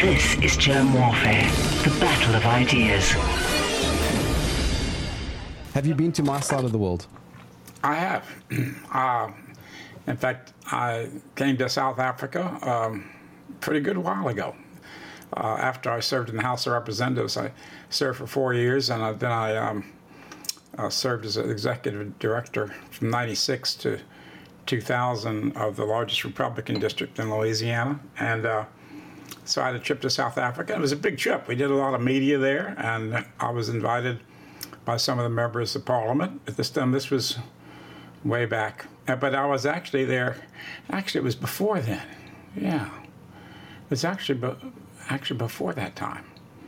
This is Germ Warfare, the battle of ideas. Have you been to my side of the world? I have. In fact, I came to South Africa pretty good while ago. After I served in the House of Representatives, I served for 4 years, and then I served as an executive director from '96 to 2000 of the largest Republican district in Louisiana. And so I had a trip to South Africa. It was a big trip. We did a lot of media there, and I was invited by some of the members of Parliament. At this time, this was way back. But I was actually there. Actually, it was before then. Yeah. It was actually before that time.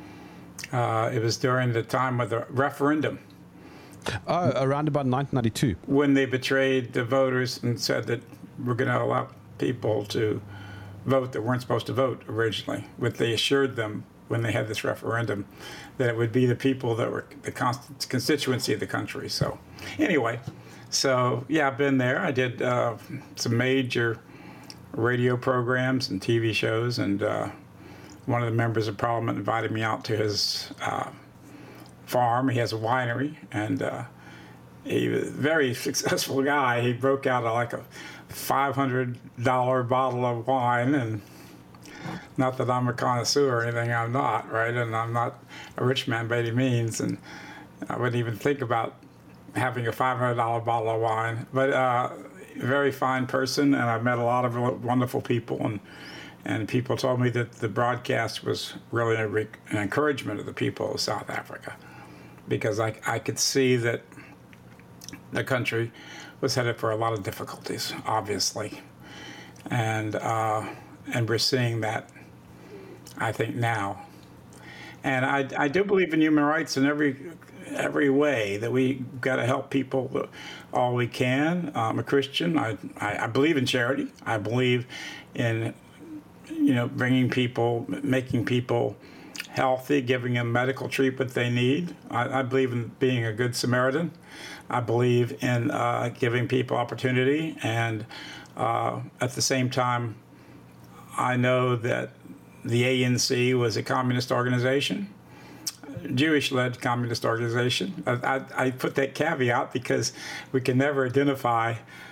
It was during the time of the referendum. Oh, around about 1992. When they betrayed the voters and said that we're going to allow people to vote that weren't supposed to vote originally. But they assured them when they had this referendum that it would be the people that were the constituency of the country. So anyway, yeah, I've been there. I did some major radio programs and TV shows, and one of the members of Parliament invited me out to his farm. He has a winery, and he was a very successful guy. He broke out like a $500 bottle of wine, and not that I'm a connoisseur or anything, I'm not, right? And I'm not a rich man by any means, and I wouldn't even think about having a $500 bottle of wine. But very fine person, and I've met a lot of wonderful people, and people told me that the broadcast was really an encouragement of the people of South Africa, because I could see that the country was headed for a lot of difficulties, obviously, and we're seeing that, I think, now. And I do believe in human rights in every way, that we got to help people all we can. I'm a Christian. I believe in charity. I believe in bringing people, making people healthy, giving them medical treatment they need. I believe in being a good Samaritan. I believe in giving people opportunity, and at the same time, I know that the ANC was a communist organization, Jewish-led communist organization. I put that caveat because we can never identify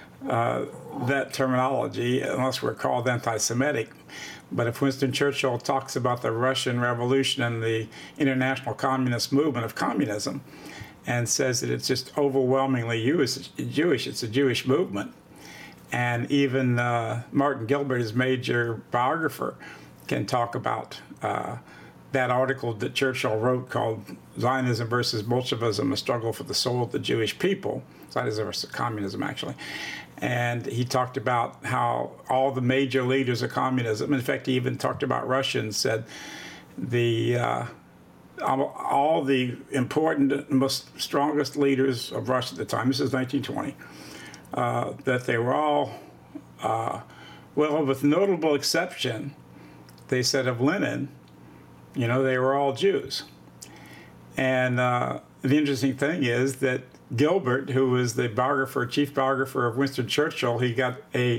that terminology unless we're called anti-Semitic. But if Winston Churchill talks about the Russian Revolution and the international communist movement of communism and says that it's just overwhelmingly Jewish, it's a Jewish movement. And even Martin Gilbert, his major biographer, can talk about that article that Churchill wrote called Zionism versus Bolshevism, a struggle for the soul of the Jewish people. Zionism versus communism, actually. And he talked about how all the major leaders of communism, in fact, he even talked about Russia and said all the important, most strongest leaders of Russia at the time, this is 1920, that they were all, well, with notable exception, they said of Lenin, they were all Jews. And the interesting thing is that Gilbert, who was the chief biographer of Winston Churchill, he got a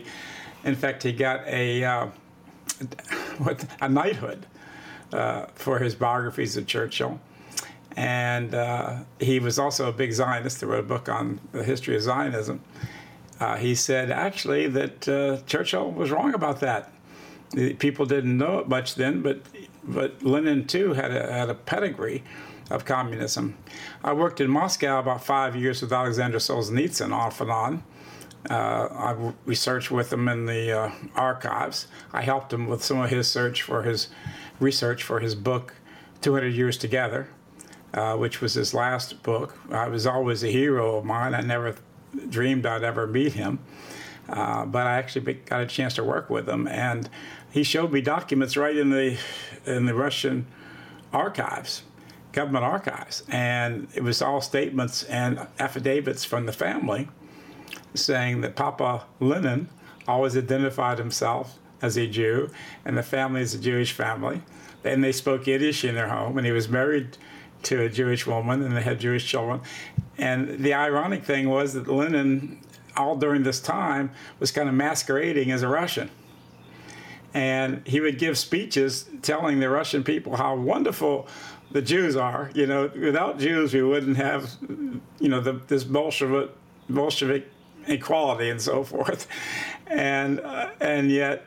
knighthood for his biographies of Churchill. And he was also a big Zionist. He wrote a book on the history of Zionism. He said, actually, that Churchill was wrong about that. People didn't know it much then, but Lenin, too, had a pedigree of communism. I worked in Moscow about 5 years with Alexander Solzhenitsyn off and on. I researched with him in the archives. I helped him with some of his research for his book, 200 Years Together, which was his last book. I was always a hero of mine. I never dreamed I'd ever meet him. But I actually got a chance to work with him, and he showed me documents right in the Russian archives, government archives, and it was all statements and affidavits from the family saying that Papa Lenin always identified himself as a Jew, and the family is a Jewish family. And they spoke Yiddish in their home, and he was married to a Jewish woman, and they had Jewish children. And the ironic thing was that Lenin, all during this time, was kind of masquerading as a Russian. And he would give speeches telling the Russian people how wonderful the Jews are. You know, without Jews, we wouldn't have, you know, this Bolshevik equality and so forth. And yet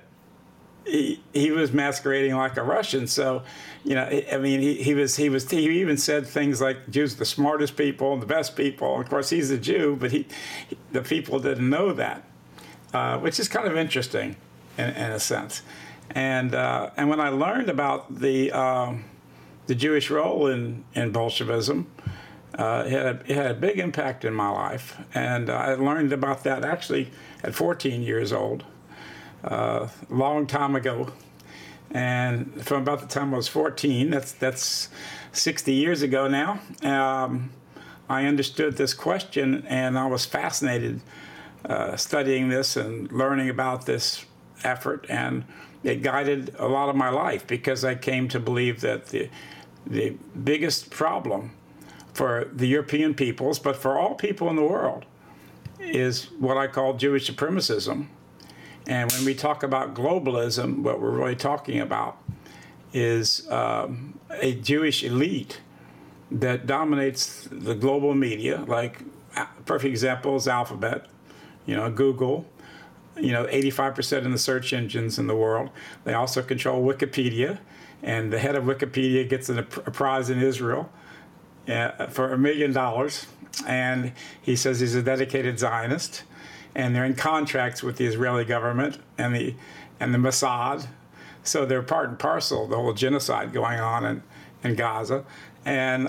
he was masquerading like a Russian. So, you know, I mean, he even said things like Jews are the smartest people and the best people. And of course, he's a Jew, but the people didn't know that, which is kind of interesting in a sense. And when I learned about the Jewish role in Bolshevism, it had a big impact in my life. And I learned about that actually at 14 years old, a long time ago. And from about the time I was 14, that's 60 years ago now, I understood this question, and I was fascinated studying this and learning about this effort, and it guided a lot of my life because I came to believe that the biggest problem for the European peoples, but for all people in the world, is what I call Jewish supremacism. And when we talk about globalism, what we're really talking about is a Jewish elite that dominates the global media. Like, perfect example is Alphabet, you know, Google, you know, 85% in the search engines in the world. They also control Wikipedia, and the head of Wikipedia gets a prize in Israel for $1 million. And he says he's a dedicated Zionist, and they're in contracts with the Israeli government and the Mossad. So they're part and parcel of the whole genocide going on in Gaza. And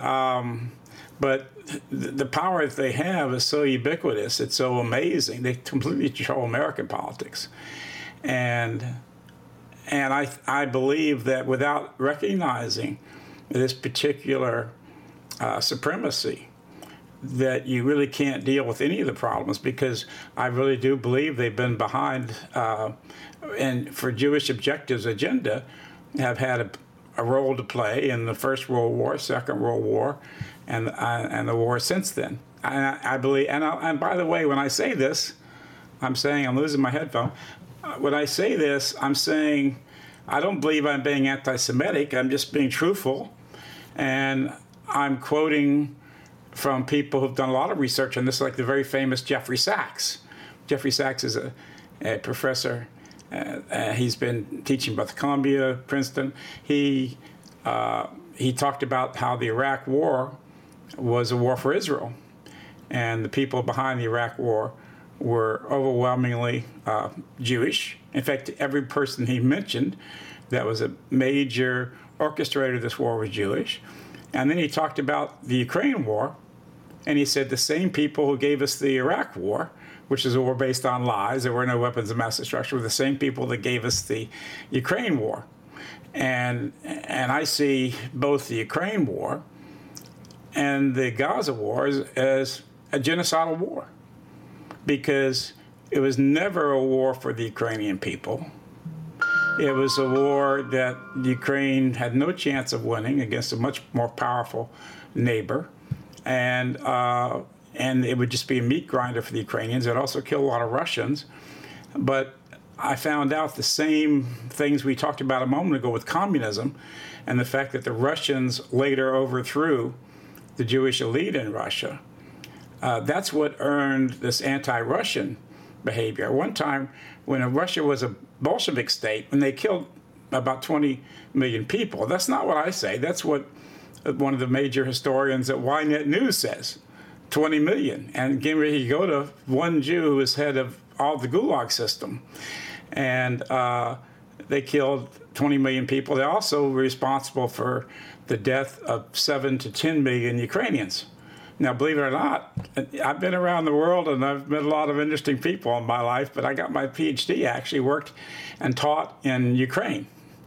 but the power that they have is so ubiquitous, it's so amazing. They completely control American politics. And I believe that without recognizing this particular supremacy, that you really can't deal with any of the problems, because I really do believe they've been behind, and for Jewish objectives agenda, have had a role to play in the First World War, Second World War, and the war since then. I believe, and by the way, when I say this, I'm saying, I'm losing my headphone. When I say this, I'm saying I don't believe I'm being anti-Semitic. I'm just being truthful, and I'm quoting from people who've done a lot of research on this, like the very famous Jeffrey Sachs. Jeffrey Sachs is a professor. He's been teaching both Columbia, Princeton. He talked about how the Iraq War was a war for Israel, and the people behind the Iraq War were overwhelmingly Jewish. In fact, every person he mentioned that was a major orchestrator of this war was Jewish. And then he talked about the Ukraine war, and he said the same people who gave us the Iraq war, which is a war based on lies, there were no weapons of mass destruction, were the same people that gave us the Ukraine war. And I see both the Ukraine war and the Gaza war as a genocidal war, because it was never a war for the Ukrainian people. It was a war that Ukraine had no chance of winning against a much more powerful neighbor, and it would just be a meat grinder for the Ukrainians. It also killed a lot of Russians. But I found out the same things we talked about a moment ago with communism, and the fact that the Russians later overthrew the Jewish elite in Russia. That's what earned this anti-Russian behavior. At one time, when Russia was a Bolshevik state, when they killed about 20 million people, that's not what I say. That's what one of the major historians at Ynet News says, 20 million. And again, you go to one Jew who was head of all the Gulag system, and they killed 20 million people. They're also responsible for the death of 7 to 10 million Ukrainians. Now, believe it or not, I've been around the world and I've met a lot of interesting people in my life, but I got my PhD, I actually worked and taught in Ukraine.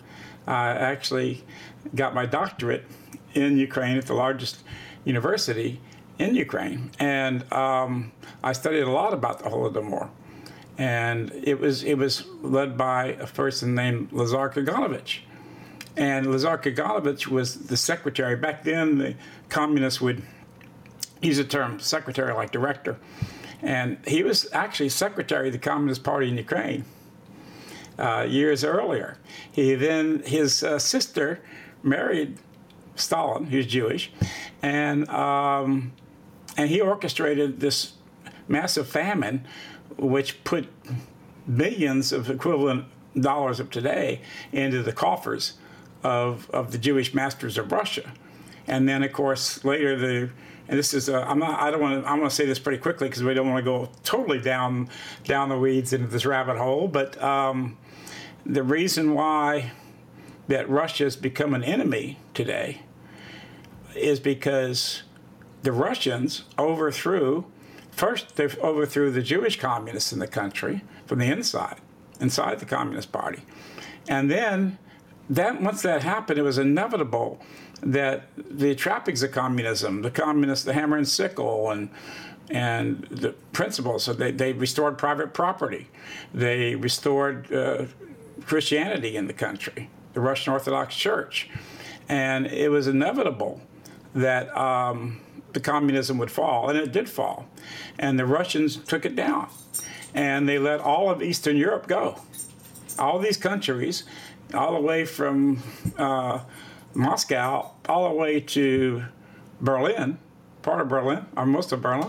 I actually got my doctorate in Ukraine at the largest university in Ukraine. And I studied a lot about the Holodomor. And it was led by a person named Lazar Kaganovich. And Lazar Kaganovich was the secretary. Back then, the communists would use the term secretary like director. And he was actually secretary of the Communist Party in Ukraine. years earlier. His sister married Stalin, who's Jewish, and he orchestrated this massive famine, which put billions of equivalent dollars of today into the coffers of the Jewish masters of Russia. And then, of course, later and this is I'm going to say this pretty quickly because we don't want to go totally down the weeds into this rabbit hole. But the reason why that Russia has become an enemy today is because the Russians overthrew the Jewish communists in the country from the inside the Communist Party. And then once that happened, it was inevitable that the trappings of communism, the hammer and sickle, and the principles, so they restored private property. They restored Christianity in the country, the Russian Orthodox Church. And it was inevitable that the communism would fall, and it did fall. And the Russians took it down. And they let all of Eastern Europe go. All these countries, all the way from Moscow, all the way to Berlin, part of Berlin, or most of Berlin,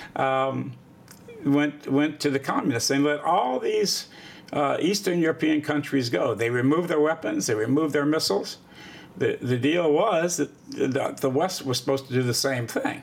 went to the communists. They let all these Eastern European countries go. They removed their weapons, they removed their missiles. The deal was that the West was supposed to do the same thing.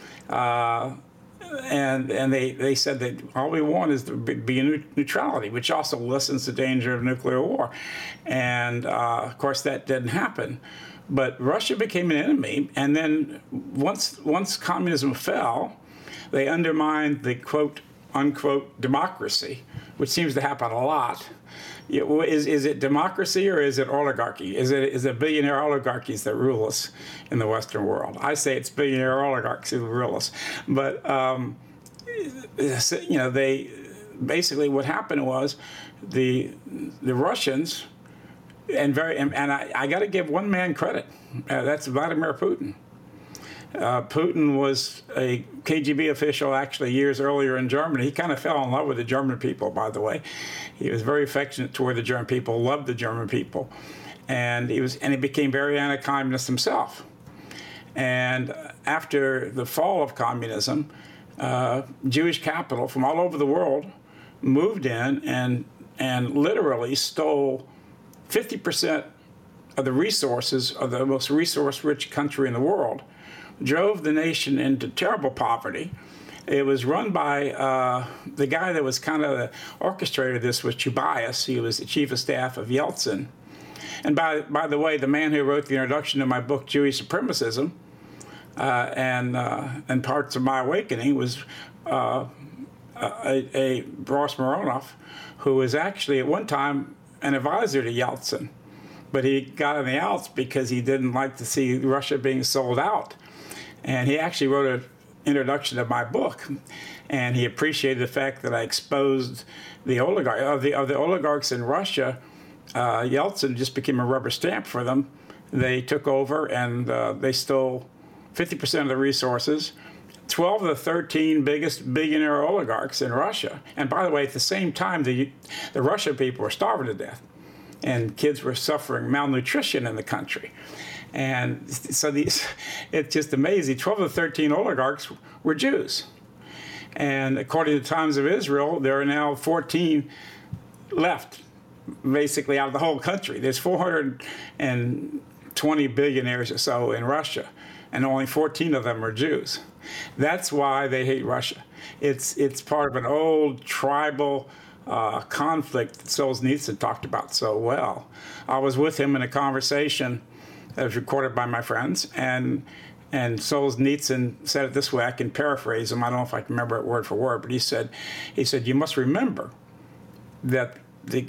And they said that all we want is to be neutrality, which also lessens the danger of nuclear war. And, of course, that didn't happen. But Russia became an enemy, and then once communism fell, they undermined the quote-unquote democracy, which seems to happen a lot. Is it democracy or is it oligarchy? Is it billionaire oligarchies that rule us in the Western world? I say it's billionaire oligarchs who rule us. But they basically what happened was the Russians and I got to give one man credit. That's Vladimir Putin. Putin was a KGB official actually years earlier in Germany. He kind of fell in love with the German people, by the way. He was very affectionate toward the German people, loved the German people. And he became very anti-communist himself. And after the fall of communism, Jewish capital from all over the world moved in and literally stole 50% of the resources of the most resource-rich country in the world, drove the nation into terrible poverty. It was run by the guy that was kind of the orchestrator of this was Chubais. He was the chief of staff of Yeltsin. And by the way, the man who wrote the introduction to my book, Jewish Supremacism, and Parts of My Awakening was a Ross Mironov, who was actually at one time an advisor to Yeltsin. But he got on the outs because he didn't like to see Russia being sold out. And he actually wrote an introduction to my book, and he appreciated the fact that I exposed the oligarchs in Russia. Yeltsin just became a rubber stamp for them. They took over and they stole 50% of the resources. 12 of the 13 biggest billionaire oligarchs in Russia. And by the way, at the same time, the Russian people were starving to death, and kids were suffering malnutrition in the country. And so it's just amazing. 12 of the 13 oligarchs were Jews. And according to the Times of Israel, there are now 14 left, basically, out of the whole country. There's 420 billionaires or so in Russia, and only 14 of them are Jews. That's why they hate Russia. It's part of an old tribal conflict that Solzhenitsyn talked about so well. I was with him in a conversation that was recorded by my friends, and Solzhenitsyn said it this way. I can paraphrase him. I don't know if I can remember it word for word, but he said, you must remember that the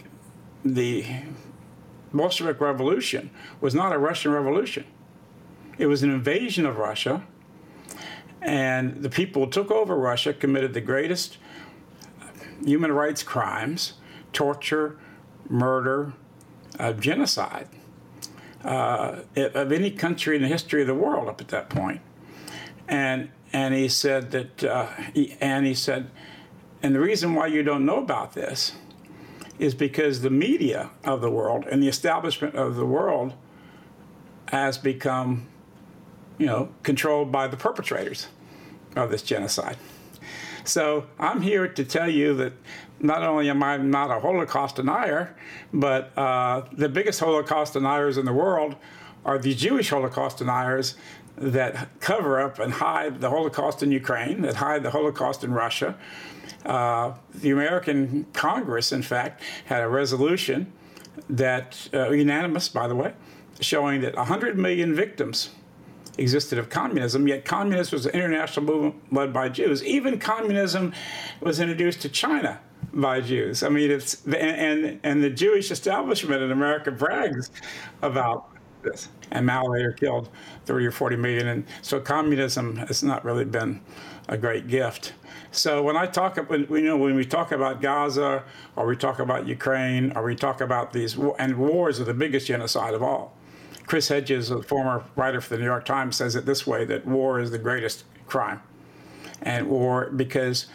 Bolshevik Revolution was not a Russian revolution. It was an invasion of Russia, and the people who took over Russia committed the greatest human rights crimes, torture, murder, genocide of any country in the history of the world up at that point. And he said that, and the reason why you don't know about this is because the media of the world and the establishment of the world has become, controlled by the perpetrators of this genocide. So I'm here to tell you that not only am I not a Holocaust denier, but the biggest Holocaust deniers in the world are the Jewish Holocaust deniers that cover up and hide the Holocaust in Ukraine, that hide the Holocaust in Russia. The American Congress, in fact, had a resolution that, unanimous, by the way, showing that 100 million victims existed of communism, yet communism was an international movement led by Jews. Even communism was introduced to China by Jews. I mean, and the Jewish establishment in America brags about this. And Mao later killed 30 or 40 million. And so communism has not really been a great gift. So when we talk about Gaza, or we talk about Ukraine, or we talk about these, and wars are the biggest genocide of all. Chris Hedges, a former writer for the New York Times, says it this way, that war is the greatest crime. And because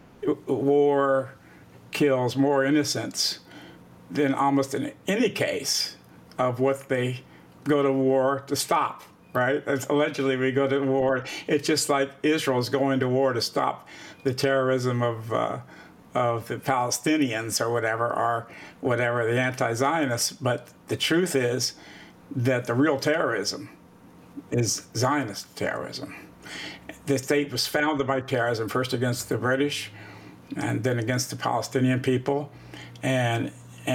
war kills more innocents than almost in any case of what they go to war to stop, right? Allegedly, we go to war. It's just like Israel's going to war to stop the terrorism of the Palestinians or whatever, the anti-Zionists. But the truth is that the real terrorism is Zionist terrorism. The state was founded by terrorism, first against the British and then against the Palestinian people. And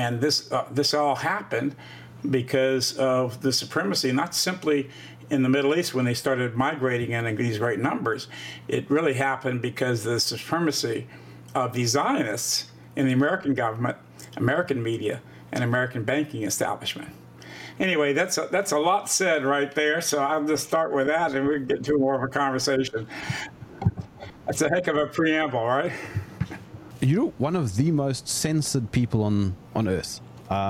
this all happened because of the supremacy, not simply in the Middle East when they started migrating in these great numbers. It really happened because of the supremacy of the Zionists in the American government, American media, and American banking establishment. Anyway, that's a lot said right there, so I'll just start with that and we can get to more of a conversation. That's a heck of a preamble, right? You're one of the most censored people on Earth.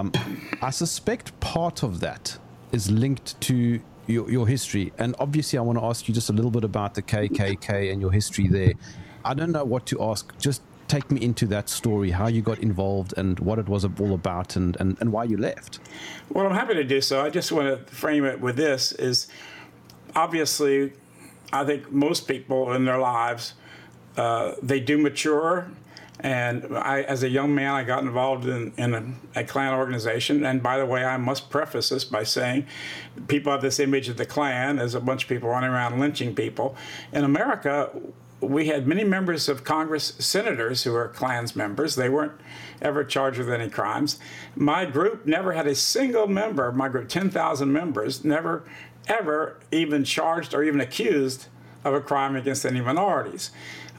I suspect part of that is linked to your history. And obviously, I want to ask you just a little bit about the KKK and your history there. I don't know what to ask. Just take me into that story, how you got involved and what it was all about and why you left. Well, I'm happy to do so. I just want to frame it with this is obviously, I think most people in their lives, they do mature. And as a young man, I got involved in a Klan organization. And by the way, I must preface this by saying people have this image of the Klan as a bunch of people running around lynching people. In America, we had many members of Congress, senators who were Klans members. They weren't ever charged with any crimes. My group never had a single member, my group, 10,000 members, never ever even charged or even accused of a crime against any minorities.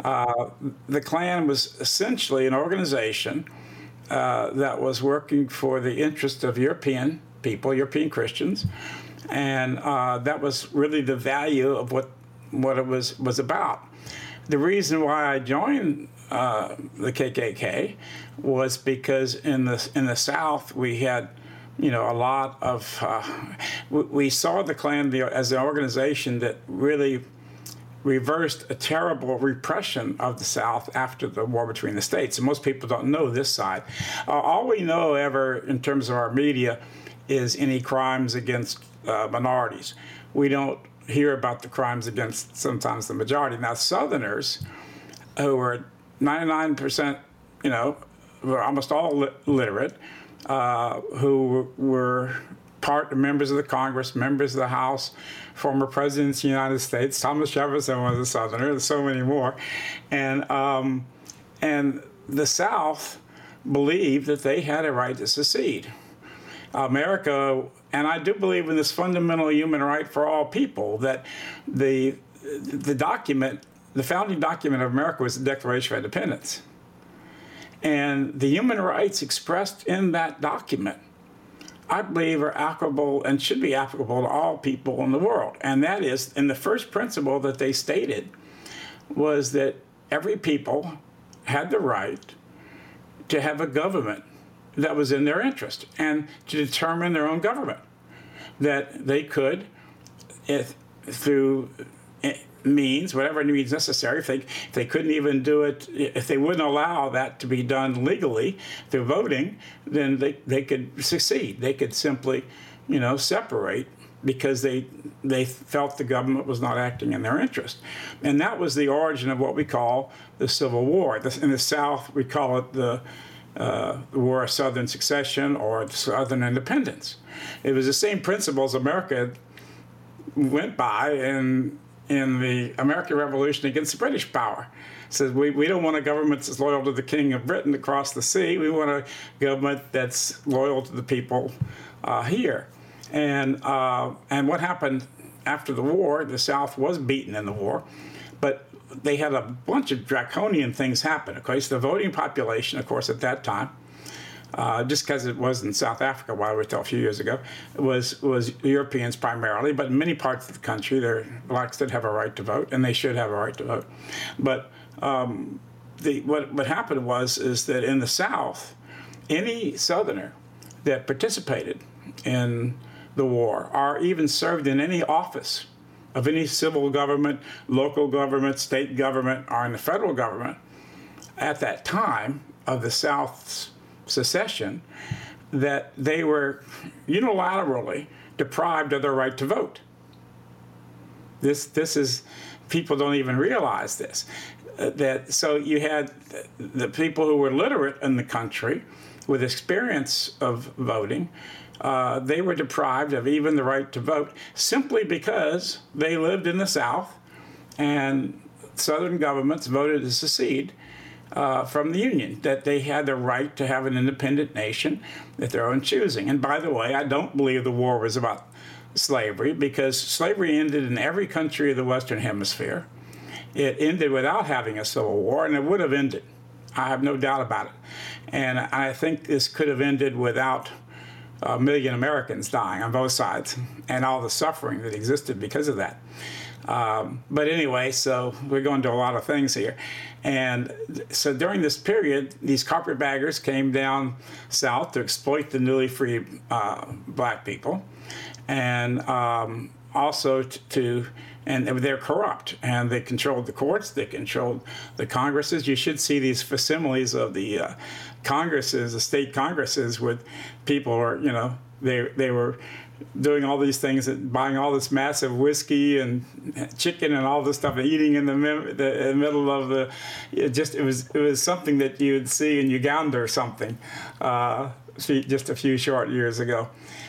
The Klan was essentially an organization that was working for the interest of European people, European Christians, and that was really the value of what it was about. The reason why I joined the KKK was because in the South we had, a lot of we saw the Klan as an organization that really reversed a terrible repression of the South after the war between the states. And most people don't know this side. All we know ever in terms of our media is any crimes against minorities. We don't hear about the crimes against sometimes the majority. Now, Southerners, who were 99%, were almost all literate, who were members of the Congress, members of the House, former presidents of the United States. Thomas Jefferson was a Southerner. There's so many more, and the South believed that they had a right to secede. America, and I do believe in this fundamental human right for all people, that the document, the founding document of America was the Declaration of Independence. And the human rights expressed in that document, I believe, are applicable and should be applicable to all people in the world. And that is, and the first principle that they stated was that every people had the right to have a government that was in their interest and to determine their own government, that they could, through means, whatever means necessary. If they couldn't even do it, if they wouldn't allow that to be done legally through voting, then they could secede. They could simply, separate because they felt the government was not acting in their interest. And that was the origin of what we call the Civil War. In the South, we call it the War of Southern Succession or Southern Independence. It was the same principles America went by in the American Revolution against the British power. It says we don't want a government that's loyal to the King of Britain across the sea. We want a government that's loyal to the people here. And what happened after the war, the South was beaten in the war, but they had a bunch of draconian things happen. Of course, the voting population, of course, at that time, just because it was in South Africa, while we were a few years ago, was Europeans primarily, but in many parts of the country, blacks did have a right to vote, and they should have a right to vote. But what happened is that in the South, any Southerner that participated in the war or even served in any office of any civil government, local government, state government, or in the federal government at that time of the South's secession, that they were unilaterally deprived of their right to vote. This is, people don't even realize this. So you had the people who were literate in the country with experience of voting, they were deprived of even the right to vote simply because they lived in the South and Southern governments voted to secede from the Union, that they had the right to have an independent nation at their own choosing. And by the way, I don't believe the war was about slavery, because slavery ended in every country of the Western Hemisphere. It ended without having a civil war, and it would have ended. I have no doubt about it. And I think this could have ended without a million Americans dying on both sides and all the suffering that existed because of that. But anyway, so we're going to a lot of things here. And so during this period, these carpetbaggers came down south to exploit the newly freed black people, and also and they're corrupt, and they controlled the courts, they controlled the Congresses. You should see these facsimiles of the Congresses, the state Congresses, with people, or they were doing all these things, buying all this massive whiskey and chicken and all this stuff, and eating in the middle of the. It was something that you would see in Uganda or something, just a few short years ago,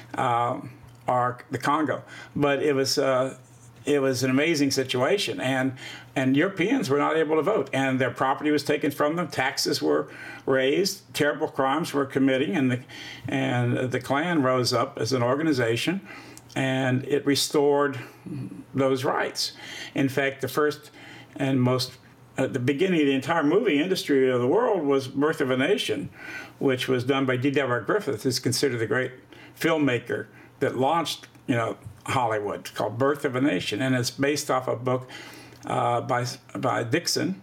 or the Congo. But it was an amazing situation, and Europeans were not able to vote, and their property was taken from them. Taxes were raised, terrible crimes were committing, and the Klan rose up as an organization, and it restored those rights. In fact, the first and most at the beginning of the entire movie industry of the world was Birth of a Nation, which was done by D. Deborah Griffith, who's considered the great filmmaker that launched Hollywood, called Birth of a Nation, and it's based off a book by Dixon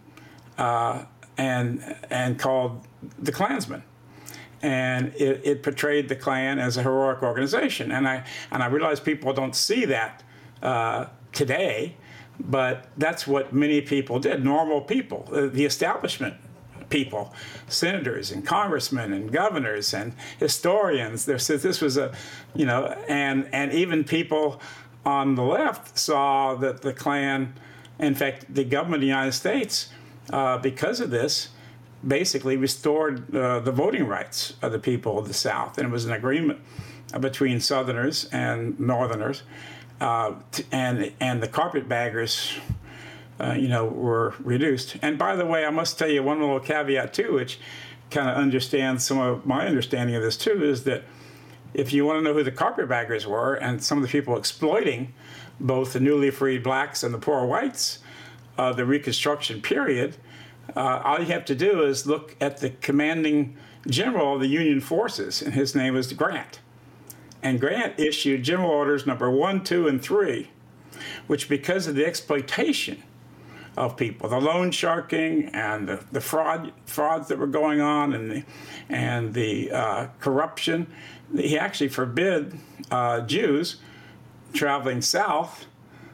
and called The Klansman, and it portrayed the Klan as a heroic organization, and I realize people don't see that today, but that's what many people did. Normal people, the establishment people, senators and congressmen and governors and historians. This was and even people on the left saw that the Klan, in fact, the government of the United States, because of this, basically restored the voting rights of the people of the South. And it was an agreement between Southerners and Northerners, and the carpetbaggers were reduced. And by the way, I must tell you one little caveat too, which kind of understands some of my understanding of this too, is that if you want to know who the carpetbaggers were and some of the people exploiting both the newly freed blacks and the poor whites of the Reconstruction period, all you have to do is look at the commanding general of the Union forces, and his name was Grant. And Grant issued General Orders number 1, 2, and 3, which, because of the exploitation of people, the loan sharking and the frauds that were going on, and the corruption, he actually forbid Jews traveling south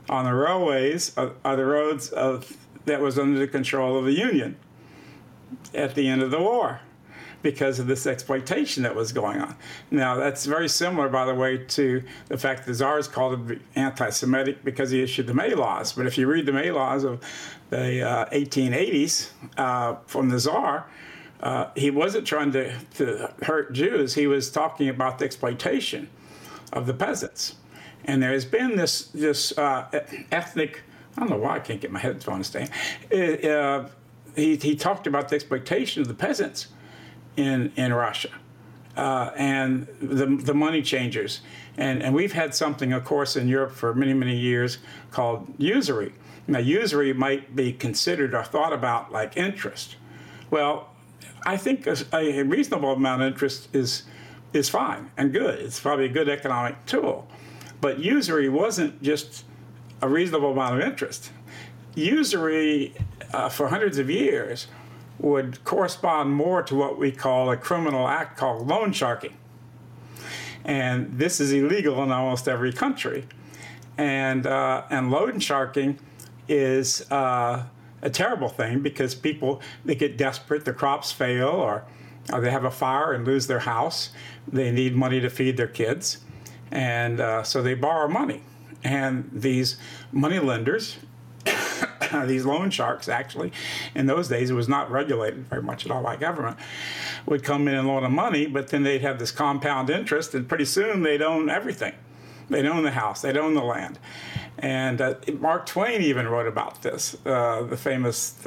on the railways are the roads that was under the control of the Union at the end of the war, because of this exploitation that was going on. Now, that's very similar, by the way, to the fact that the Tsars called it anti-Semitic because he issued the May Laws. But if you read the May Laws of the 1880s from the Tsar, he wasn't trying to hurt Jews. He was talking about the exploitation of the peasants. And there has been this ethnic, I don't know why I can't get my headphones to stay. He talked about the exploitation of the peasants in Russia, and the money changers. And we've had something, of course, in Europe for many, many years called usury. Now, usury might be considered or thought about like interest. Well, I think a reasonable amount of interest is fine and good. It's probably a good economic tool. But usury wasn't just a reasonable amount of interest. Usury, for hundreds of years, would correspond more to what we call a criminal act called loan sharking. And this is illegal in almost every country. And loan sharking is a terrible thing because people, they get desperate, their crops fail, or they have a fire and lose their house. They need money to feed their kids. And so they borrow money. And these money lenders, these loan sharks, actually, in those days, it was not regulated very much at all by government, would come in and loan them money, but then they'd have this compound interest, and pretty soon they'd own everything. They'd own the house, they'd own the land. And Mark Twain even wrote about this, the famous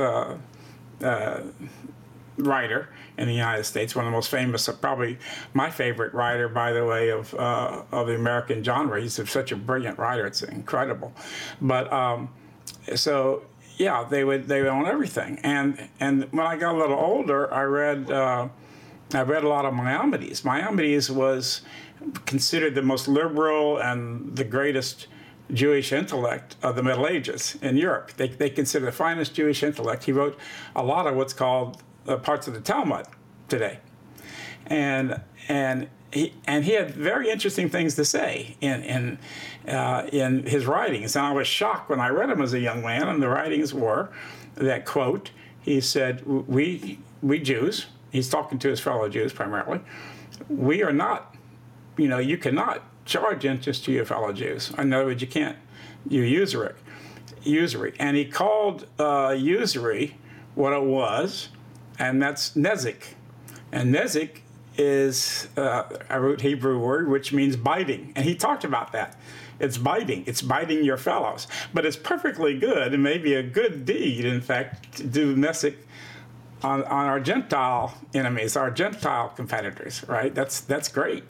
writer in the United States, one of the most famous, probably my favorite writer, by the way, of the American genre. He's such a brilliant writer, it's incredible. But so yeah, they would own everything. And when I got a little older, I read a lot of Maimonides. Maimonides was considered the most liberal and the greatest Jewish intellect of the Middle Ages in Europe. They consider the finest Jewish intellect. He wrote a lot of what's called parts of the Talmud today, and he had very interesting things to say in his writings. And I was shocked when I read them as a young man. And the writings were that, quote, he said, "We Jews," he's talking to his fellow Jews primarily, "we are not, you cannot charge interest to your fellow Jews. In other words, you can't, you usury." And he called usury what it was, and that's nezik. And nezik is a root Hebrew word which means biting. And he talked about that. It's biting. It's biting your fellows. But it's perfectly good, and maybe a good deed, in fact, to do nezik on our Gentile enemies, our Gentile competitors, right? That's great.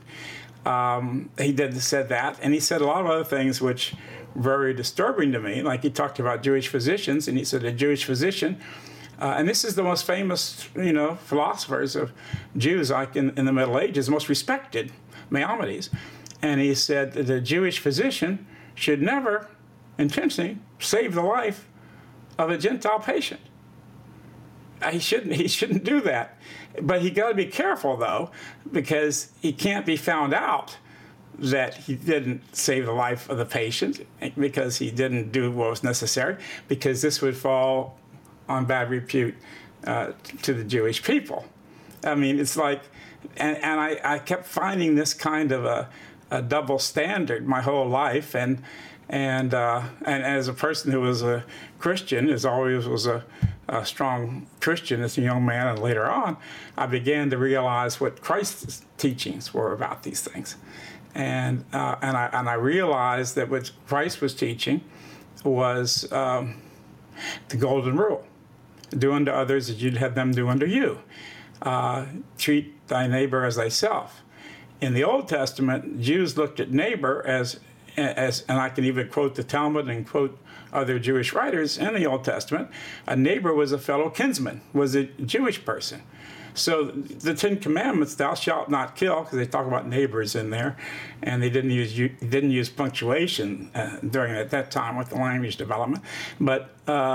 He said that, and he said a lot of other things which were very disturbing to me. Like he talked about Jewish physicians, and he said a Jewish physician, and this is the most famous, philosophers of Jews, like in the Middle Ages, most respected, Maimonides. And he said that a Jewish physician should never intentionally save the life of a Gentile patient. He shouldn't do that. But he got to be careful, though, because he can't be found out that he didn't save the life of the patient because he didn't do what was necessary, because this would fall on bad repute to the Jewish people. I mean, it's like, and I kept finding this kind of a double standard my whole life, and as a person who was a Christian, as always was a strong Christian as a young man, and later on, I began to realize what Christ's teachings were about these things, and I realized that what Christ was teaching was the golden rule: do unto others as you'd have them do unto you. Treat thy neighbor as thyself. In the Old Testament, Jews looked at neighbor as, and I can even quote the Talmud and quote other Jewish writers in the Old Testament, a neighbor was a fellow kinsman, was a Jewish person. So the Ten Commandments, thou shalt not kill, because they talk about neighbors in there, and they didn't use punctuation during at that time with the language development. But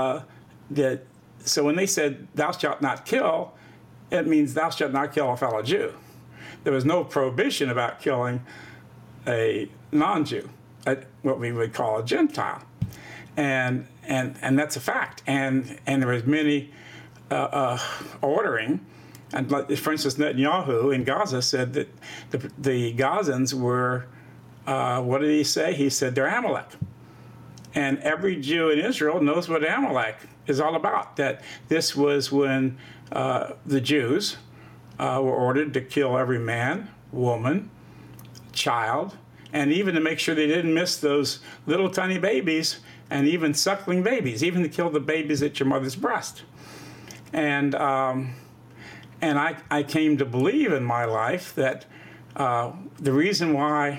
so when they said thou shalt not kill, it means thou shalt not kill a fellow Jew. There was no prohibition about killing a non-Jew, what we would call a Gentile. and that's a fact. And there was many ordering. And for instance, Netanyahu in Gaza said that the Gazans were, what did he say? He said they're Amalek. And every Jew in Israel knows what Amalek is all about, that this was when the Jews were ordered to kill every man, woman, child, and even to make sure they didn't miss those little tiny babies and even suckling babies, even to kill the babies at your mother's breast. And I came to believe in my life that the reason why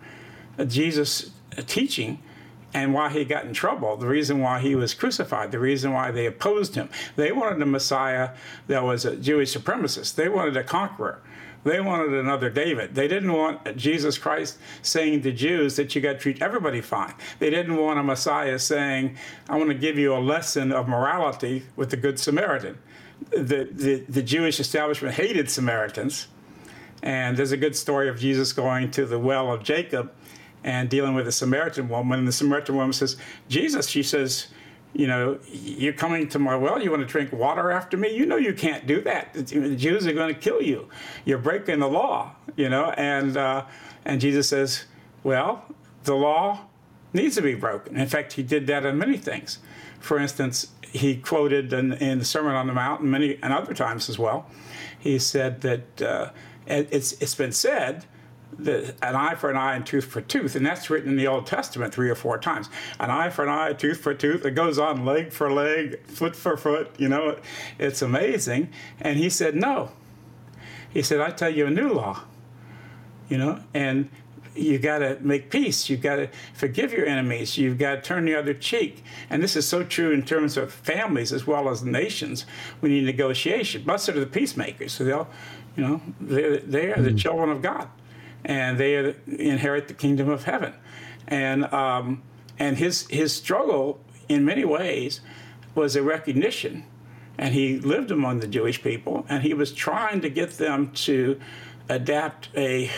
Jesus' teaching and why he got in trouble, the reason why he was crucified, the reason why they opposed him, they wanted a Messiah that was a Jewish supremacist. They wanted a conqueror. They wanted another David. They didn't want Jesus Christ saying to Jews that you got to treat everybody fine. They didn't want a Messiah saying, I want to give you a lesson of morality with the Good Samaritan. The Jewish establishment hated Samaritans. And there's a good story of Jesus going to the well of Jacob and dealing with a Samaritan woman. And the Samaritan woman says, Jesus, she says, you know, you're coming to my well, you want to drink water after me? You know you can't do that. The Jews are going to kill you. You're breaking the law, you know. And Jesus says, well, the law needs to be broken. In fact, he did that in many things. For instance, he quoted in the Sermon on the Mount and other times as well, he said that it's been said that an eye for an eye and tooth for tooth, and that's written in the Old Testament 3 or 4 times. An eye for an eye, tooth for tooth. It goes on leg for leg, foot for foot. You know, it's amazing. And he said, no. He said, I tell you a new law. You know, and you got to make peace. You got to forgive your enemies. You've got to turn the other cheek. And this is so true in terms of families as well as nations. We need negotiation. Blessed are the peacemakers. So they'll, you know, they are the children of God. And they inherit the kingdom of heaven. And his struggle, in many ways, was a recognition. And he lived among the Jewish people, and he was trying to get them to adapt a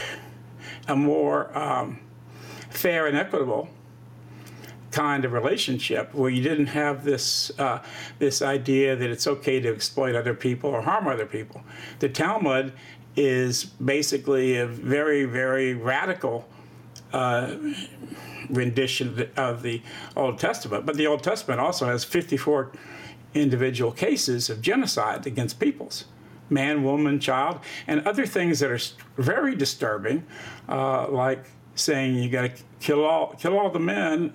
more fair and equitable kind of relationship where you didn't have this idea that it's okay to exploit other people or harm other people. The Talmud is basically a very, very radical rendition of the Old Testament. But the Old Testament also has 54 individual cases of genocide against peoples, man, woman, child, and other things that are very disturbing, like saying you got to kill all the men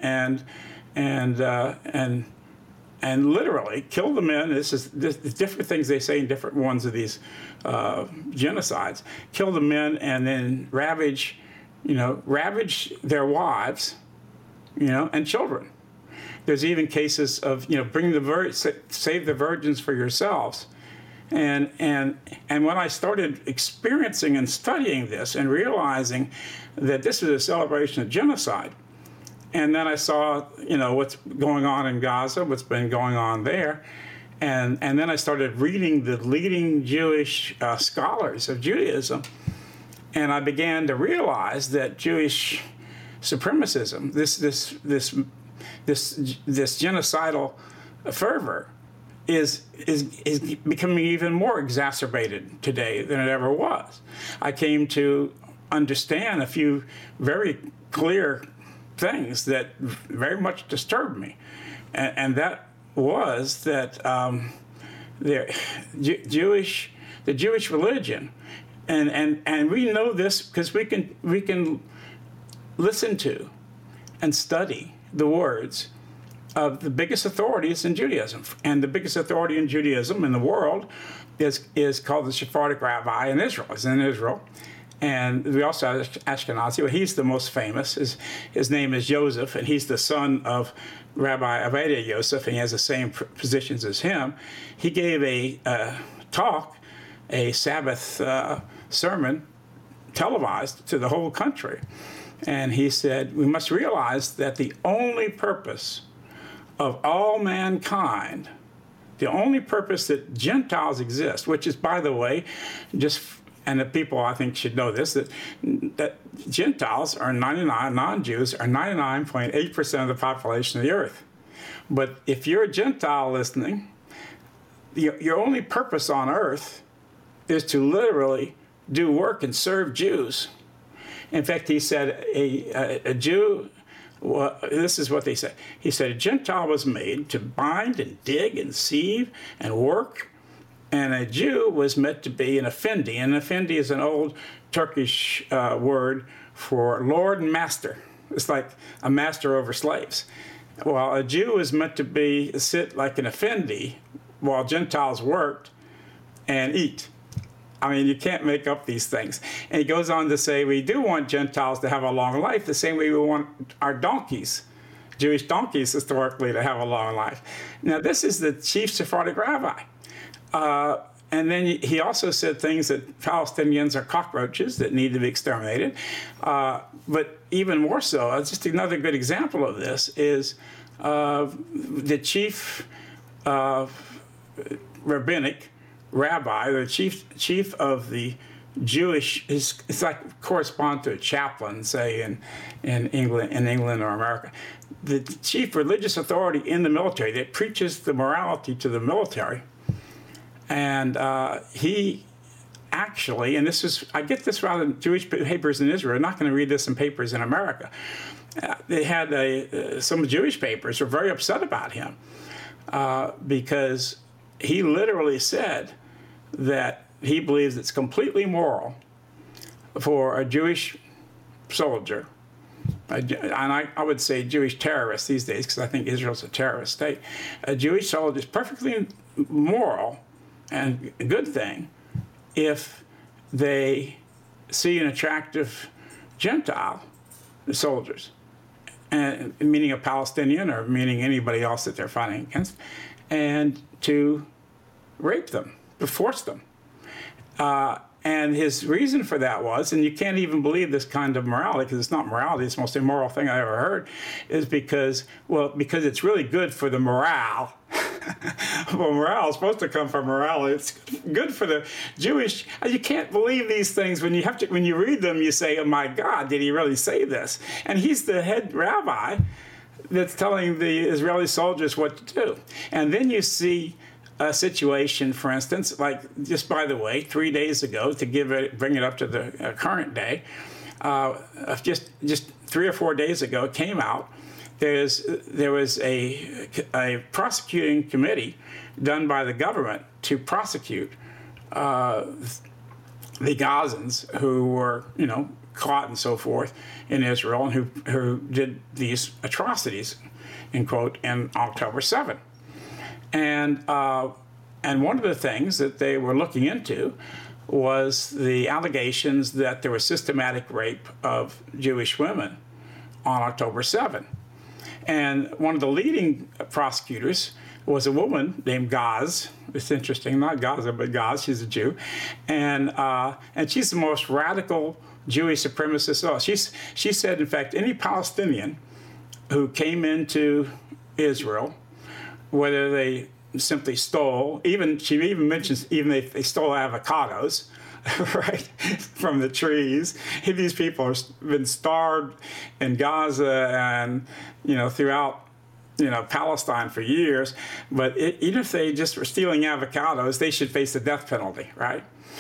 and literally kill the men. This different things they say in different ones of these genocides. Kill the men and then ravage their wives, you know, and children. There's even cases of, you know, save the virgins for yourselves. And when I started experiencing and studying this and realizing that this is a celebration of genocide, and then I saw, you know, what's going on in Gaza, what's been going on there, and then I started reading the leading Jewish scholars of Judaism, and I began to realize that Jewish supremacism, this genocidal fervor, is becoming even more exacerbated today than it ever was. I came to understand a few very clear things that very much disturbed me, and that was that the Jewish religion, and we know this because we can listen to and study the words of the biggest authorities in Judaism. And the biggest authority in Judaism in the world is called the Sephardic rabbi in Israel. It's in Israel. And we also have Ashkenazi, but he's the most famous. His name is Joseph, and he's the son of Rabbi Avadia Yosef, and he has the same positions as him. He gave a talk, a Sabbath sermon, televised to the whole country. And he said, we must realize that the only purpose of all mankind, the only purpose that Gentiles exist, which is, by the way, and the people I think should know this, that Gentiles are non-Jews are 99.8% of the population of the earth. But if you're a Gentile listening, your only purpose on earth is to literally do work and serve Jews. In fact, he said a Jew, well, this is what they said. He said a Gentile was made to bind and dig and sieve and work, and a Jew was meant to be an effendi. And effendi is an old Turkish word for lord and master. It's like a master over slaves. Well, a Jew was meant to sit like an effendi while Gentiles worked and eat. I mean, you can't make up these things. And he goes on to say, we do want Gentiles to have a long life the same way we want our donkeys, Jewish donkeys historically, to have a long life. Now, this is the chief Sephardic rabbi. And then he also said things that Palestinians are cockroaches that need to be exterminated. But even more so, just another good example of this is the chief rabbinic rabbi, the chief of the Jewish, it's like correspond to a chaplain, say in England or America. The chief religious authority in the military that preaches the morality to the military. And he actually, and this is, I get this rather than Jewish papers in Israel. I'm not going to read this in papers in America. They had some Jewish papers were very upset about him because he literally said that he believes it's completely moral for a Jewish soldier, and I would say Jewish terrorist these days because I think Israel's a terrorist state. A Jewish soldier is perfectly moral and a good thing if they see an attractive Gentile soldiers, and meaning a Palestinian or meaning anybody else that they're fighting against, and to rape them, to force them. And his reason for that was, and you can't even believe this kind of morality because it's not morality, it's the most immoral thing I ever heard, is because it's really good for the morale. Well, morale is supposed to come from morality. It's good for the Jewish. You can't believe these things when you read them. You say, "Oh my God, did he really say this?" And he's the head rabbi that's telling the Israeli soldiers what to do. And then you see a situation, for instance, like just by the way, 3 days ago, to bring it up to the current day, just 3 or 4 days ago, it came out. There was a prosecuting committee done by the government to prosecute the Gazans who were, caught and so forth in Israel and who did these atrocities, in quote, in October 7. And one of the things that they were looking into was the allegations that there was systematic rape of Jewish women on October 7. And one of the leading prosecutors was a woman named Gaz. It's interesting, not Gaza, but Gaz. She's a Jew, and she's the most radical Jewish supremacist of all. She said, in fact, any Palestinian who came into Israel, whether they simply stole, she even mentions even if they stole avocados, right, from the trees. These people have been starved in Gaza and, throughout, Palestine for years. But even if they just were stealing avocados, they should face the death penalty, right?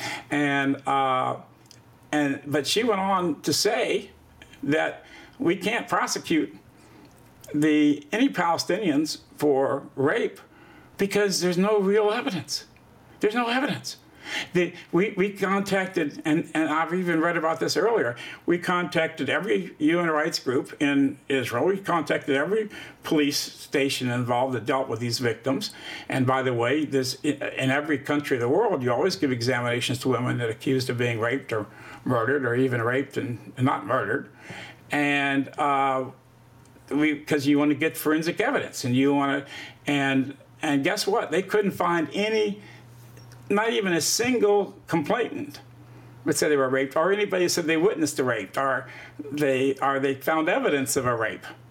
But she went on to say that we can't prosecute any Palestinians for rape because there's no real evidence. There's no evidence. We contacted, and I've even read about this earlier, we contacted every human rights group in Israel. We contacted every police station involved that dealt with these victims. And by the way, in every country of the world, you always give examinations to women that are accused of being raped or murdered, or even raped and not murdered. And because you want to get forensic evidence, and you want to, and guess what? They couldn't find not even a single complainant that said they were raped, or anybody said they witnessed a rape, or they found evidence of a rape.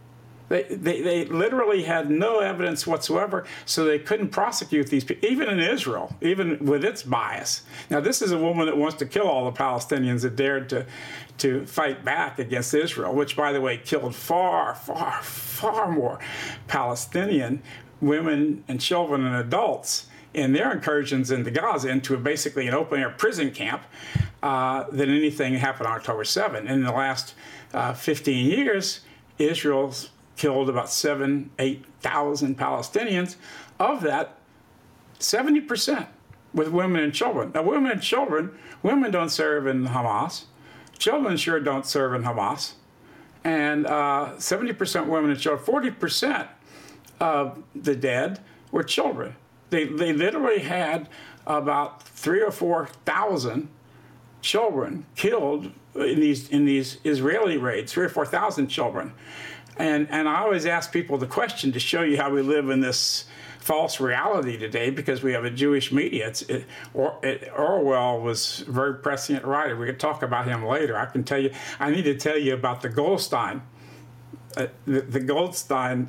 They literally had no evidence whatsoever, so they couldn't prosecute these people, even in Israel, even with its bias. Now, this is a woman that wants to kill all the Palestinians that dared to fight back against Israel, which, by the way, killed far, far, far more Palestinian women and children and adults in their incursions into Gaza, into basically an open-air prison camp, than anything happened on October 7. In the last 15 years, Israel's killed about 8,000 Palestinians. Of that, 70% with women and children. Now, women don't serve in Hamas. Children sure don't serve in Hamas. And 70% women and children, 40% of the dead were children. They literally had about 3,000 or 4,000 children killed in these Israeli raids, 3,000 or 4,000 children. And I always ask people the question to show you how we live in this false reality today, because we have a Jewish media. Orwell was a very prescient writer. We could talk about him later. I need to tell you about the Goldstein, the Goldstein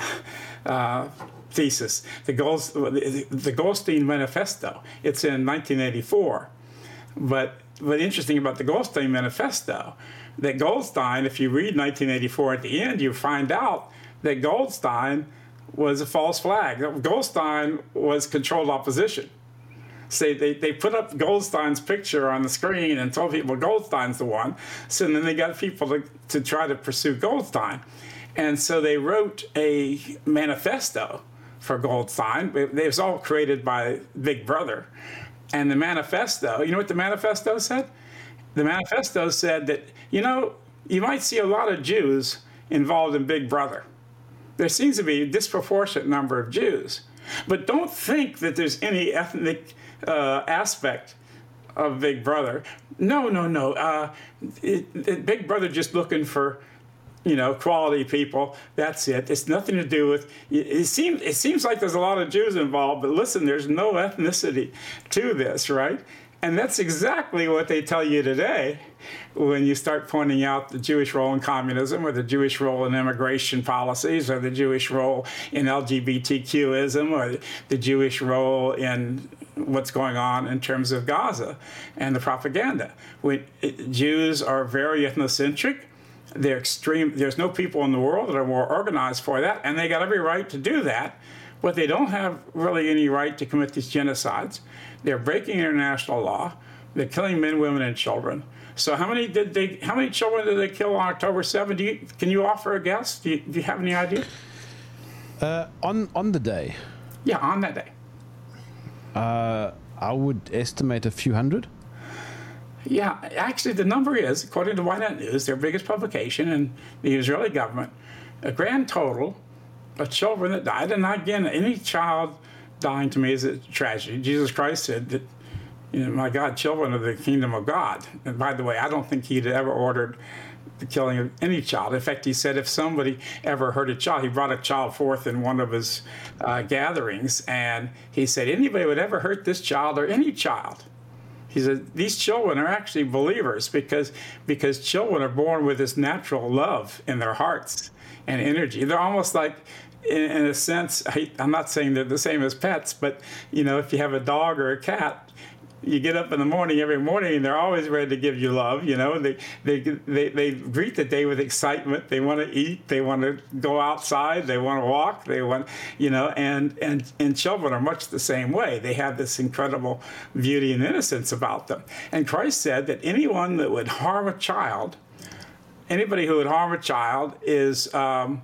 thesis, the Goldstein Manifesto. It's in 1984. But interesting about the Goldstein Manifesto, that Goldstein, if you read 1984 at the end, you find out that Goldstein was a false flag. Goldstein was controlled opposition. So they put up Goldstein's picture on the screen and told people Goldstein's the one. So then they got people to try to pursue Goldstein. And so they wrote a manifesto for Goldstein. It was all created by Big Brother. And the manifesto, you know what the manifesto said? The manifesto said that, you might see a lot of Jews involved in Big Brother. There seems to be a disproportionate number of Jews. But don't think that there's any ethnic aspect of Big Brother. No. Big Brother just looking for, quality people. That's it. It's nothing to do with. It seems like there's a lot of Jews involved, but listen, there's no ethnicity to this, right? And that's exactly what they tell you today when you start pointing out the Jewish role in communism, or the Jewish role in immigration policies, or the Jewish role in LGBTQism, or the Jewish role in what's going on in terms of Gaza and the propaganda. Jews are very ethnocentric. They're extreme. There's no people in the world that are more organized for that, and they got every right to do that. But they don't have really any right to commit these genocides. They're breaking international law. They're killing men, women, and children. So how many children did they kill on October 7? Can you offer a guess? Do you have any idea? On the day? Yeah, on that day. I would estimate a few hundred. Yeah, actually, the number is, according to Ynet News, their biggest publication, and the Israeli government, a grand total of children that died. And again, any child dying to me is a tragedy. Jesus Christ said that, my God, children are the kingdom of God. And by the way, I don't think he'd ever ordered the killing of any child. In fact, he said if somebody ever hurt a child, he brought a child forth in one of his gatherings, and he said, anybody would ever hurt this child or any child. He said, these children are actually believers because children are born with this natural love in their hearts and energy. They're almost like, in a sense, I'm not saying they're the same as pets, but, if you have a dog or a cat, you get up in the morning every morning and they're always ready to give you love. They greet the day with excitement. They want to eat. They want to go outside. They want to walk. They want, and children are much the same way. They have this incredible beauty and innocence about them. And Christ said that anyone that would harm a child, anybody who would harm a child is, well,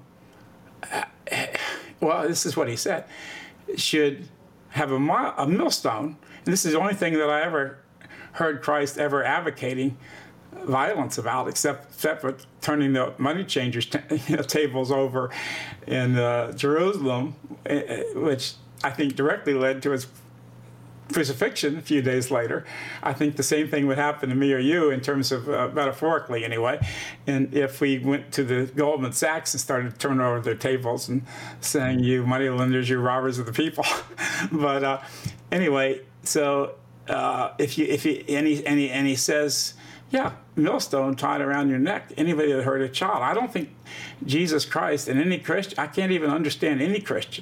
this is what he said, should have a millstone. And this is the only thing that I ever heard Christ ever advocating violence about, except for turning the money changers tables over in Jerusalem, which I think directly led to his crucifixion a few days later. I think the same thing would happen to me or you in terms of, metaphorically anyway, and if we went to the Goldman Sachs and started turning over their tables and saying, you money lenders, you robbers of the people. But anyway, so he says Yeah, millstone tied around your neck. Anybody that hurt a child. I don't think Jesus Christ and any Christian, I can't even understand any Christian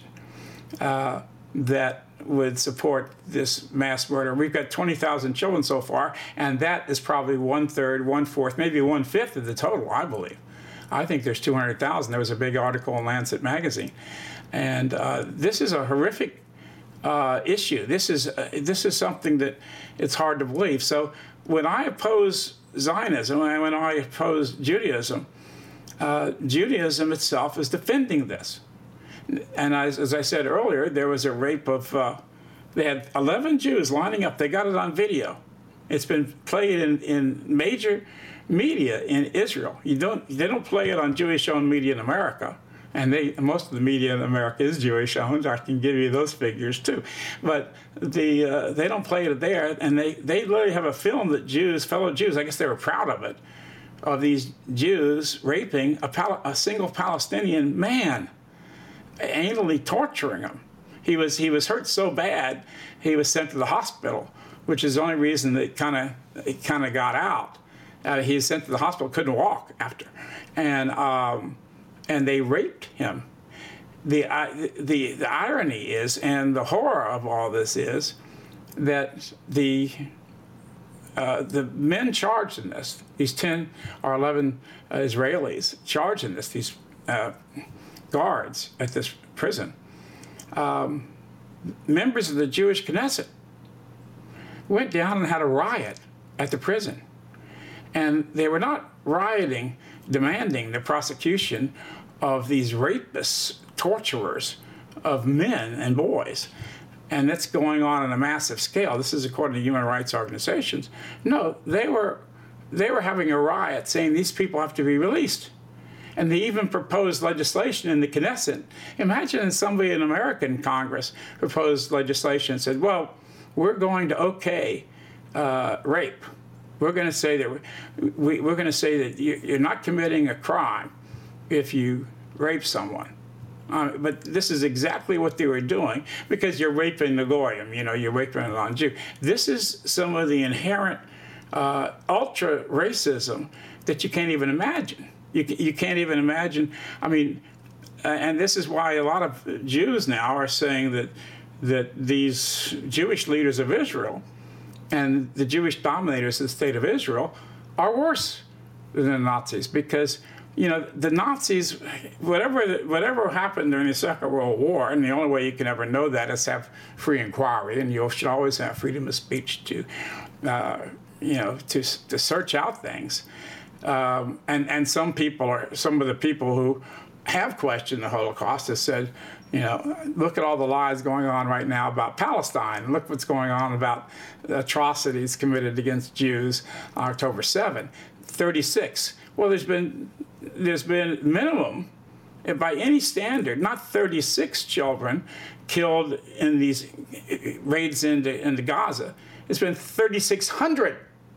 that would support this mass murder. We've got 20,000 children so far, and that is probably 1/3, 1/4, maybe 1/5 of the total, I believe. I think there's 200,000. There was a big article in Lancet magazine. And this is a horrific issue. This is something that it's hard to believe. So when I oppose Zionism, when I oppose Judaism, Judaism itself is defending this. And as I said earlier, there was a rape of, they had 11 Jews lining up. They got it on video. It's been played in major media in Israel. They don't play it on Jewish-owned media in America. And most of the media in America is Jewish-owned. I can give you those figures too. But they don't play it there. And they literally have a film that fellow Jews, I guess they were proud of it, of these Jews raping a single Palestinian man, anally torturing him. He was hurt so bad, he was sent to the hospital, which is the only reason that it kind of got out. He was sent to the hospital, couldn't walk after, and they raped him. The irony is, and the horror of all this is, that the men charged in this, these 10 or 11 Israelis charged in this, these guards at this prison, members of the Jewish Knesset, went down and had a riot at the prison. And they were not rioting, demanding the prosecution of these rapists, torturers of men and boys. And that's going on a massive scale. This is according to human rights organizations. No, they were having a riot saying these people have to be released. And they even proposed legislation in the Knesset. Imagine somebody in American Congress proposed legislation and said, well, we're going to okay rape. We're going to say that you're not committing a crime if you rape someone. But this is exactly what they were doing, because you're raping the goyim, you're raping a non-Jew. This is some of the inherent ultra racism that you can't even imagine. You can't even imagine. I mean, and this is why a lot of Jews now are saying that these Jewish leaders of Israel and the Jewish dominators of the state of Israel are worse than the Nazis, because the Nazis, whatever happened during the Second World War, and the only way you can ever know that is have free inquiry, and you should always have freedom of speech to search out things. And some of the people who have questioned the Holocaust have said, look at all the lies going on right now about Palestine. Look what's going on about the atrocities committed against Jews on October 7, 36. Well, there's been minimum, by any standard, not 36 children killed in these raids into Gaza. It's been 3,600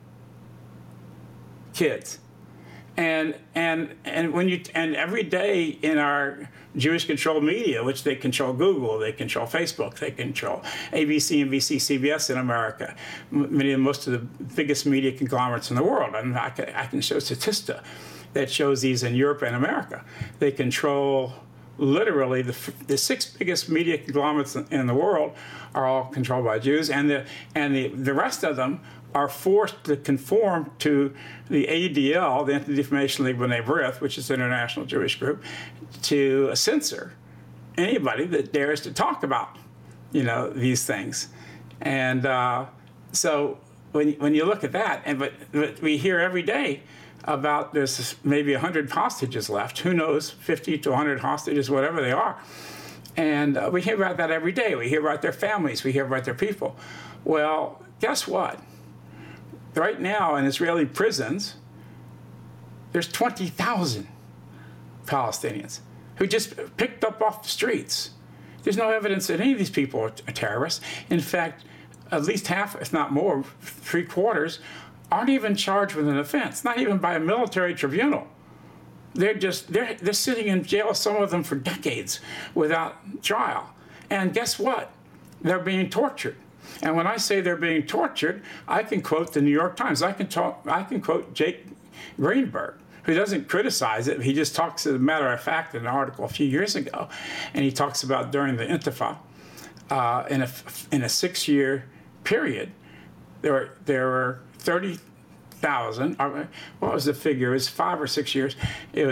kids. And every day in our Jewish-controlled media, which they control Google, they control Facebook, they control ABC, NBC, CBS in America, most of the biggest media conglomerates in the world. And I can show Statista that shows these in Europe and America. They control literally the 6 biggest media conglomerates in the world are all controlled by Jews, and the rest of them are forced to conform to the ADL, the Anti-Defamation League B'nai B'rith, which is the international Jewish group, to censor anybody that dares to talk about, these things. And so when you look at that, but we hear every day about there's maybe 100 hostages left. Who knows, 50 to 100 hostages, whatever they are. And we hear about that every day. We hear about their families. We hear about their people. Well, guess what? Right now in Israeli prisons, there's 20,000 Palestinians who just picked up off the streets. There's no evidence that any of these people are terrorists. In fact, at least half, if not more, 3/4, aren't even charged with an offense, not even by a military tribunal. They're sitting in jail, some of them for decades, without trial. And guess what? They're being tortured. And when I say they're being tortured, I can quote the New York Times. I can quote Jake Greenberg, who doesn't criticize it. He just talks, as a matter of fact, in an article a few years ago, and he talks about during the Intifada, in a 6-year period, there were 30,000. What was the figure? It was 5 or 6 years. It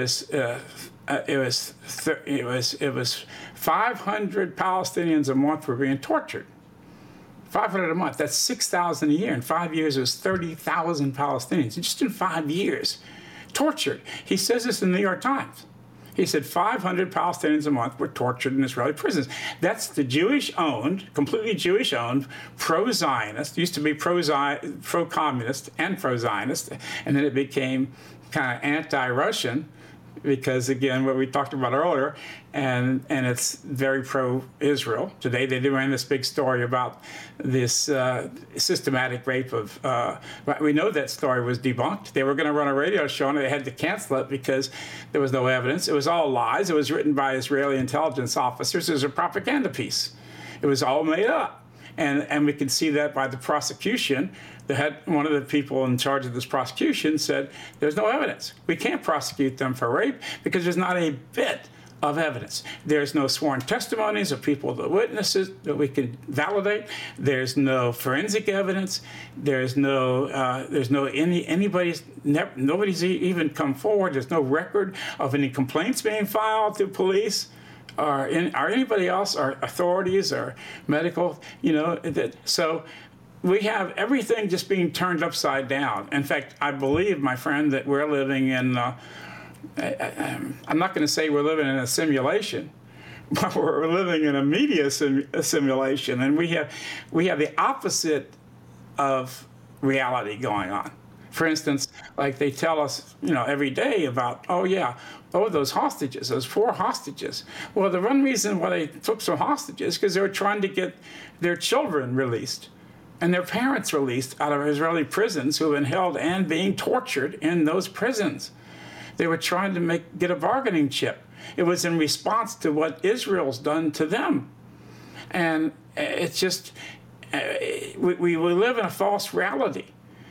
was 500 Palestinians a month were being tortured. 500 a month. That's 6,000 a year. In 5 years, it was 30,000 Palestinians. Just in 5 years, tortured. He says this in the New York Times. He said 500 Palestinians a month were tortured in Israeli prisons. That's the Jewish-owned, completely Jewish-owned, pro-Zionist, used to be pro-communist and pro-Zionist, and then it became kind of anti-Russian because, again, what we talked about earlier, and it's very pro-Israel. Today they ran this big story about this systematic rape of, we know that story was debunked. They were going to run a radio show and they had to cancel it because there was no evidence. It was all lies. It was written by Israeli intelligence officers. It was a propaganda piece. It was all made up. And we can see that by the prosecution. One of the people in charge of this prosecution said, there's no evidence. We can't prosecute them for rape because there's not a bit of evidence. There's no sworn testimonies of people, the witnesses that we can validate. There's no forensic evidence. Nobody's even come forward. There's no record of any complaints being filed to police. Or anybody else, or authorities, or medical, so we have everything just being turned upside down. In fact, I believe, my friend, that we're living in, I'm not going to say we're living in a simulation, but we're living in a media simulation, and we have the opposite of reality going on. For instance, like they tell us, every day about, those hostages, those 4 hostages. Well, the one reason why they took some hostages is because they were trying to get their children released and their parents released out of Israeli prisons who have been held and being tortured in those prisons. They were trying to get a bargaining chip. It was in response to what Israel's done to them. And it's just, we live in a false reality.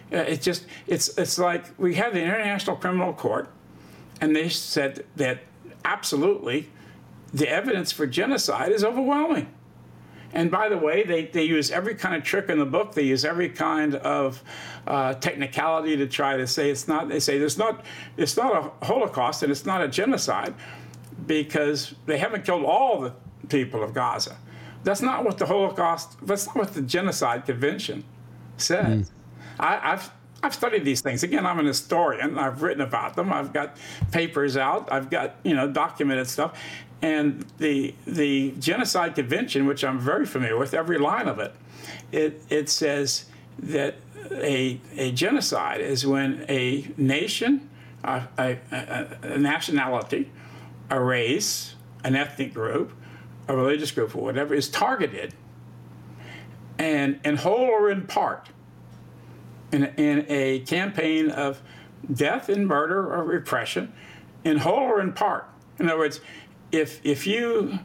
It's like we have the International Criminal Court, and they said that absolutely the evidence for genocide is overwhelming. And by the way, they use every kind of trick in the book. They use every kind of technicality to try to say it's not. They say it's not a Holocaust and it's not a genocide because they haven't killed all the people of Gaza. That's not what that's not what the Genocide Convention says. I've studied these things. Again, I'm an historian. I've written about them. I've got papers out. I've got documented stuff. And the Genocide Convention, which I'm very familiar with, every line of it, it says that a genocide is when a nation, a nationality, a race, an ethnic group, a religious group, or whatever, is targeted, and in whole or in part, in a campaign of death and murder or repression, in whole or in part. In other words, if you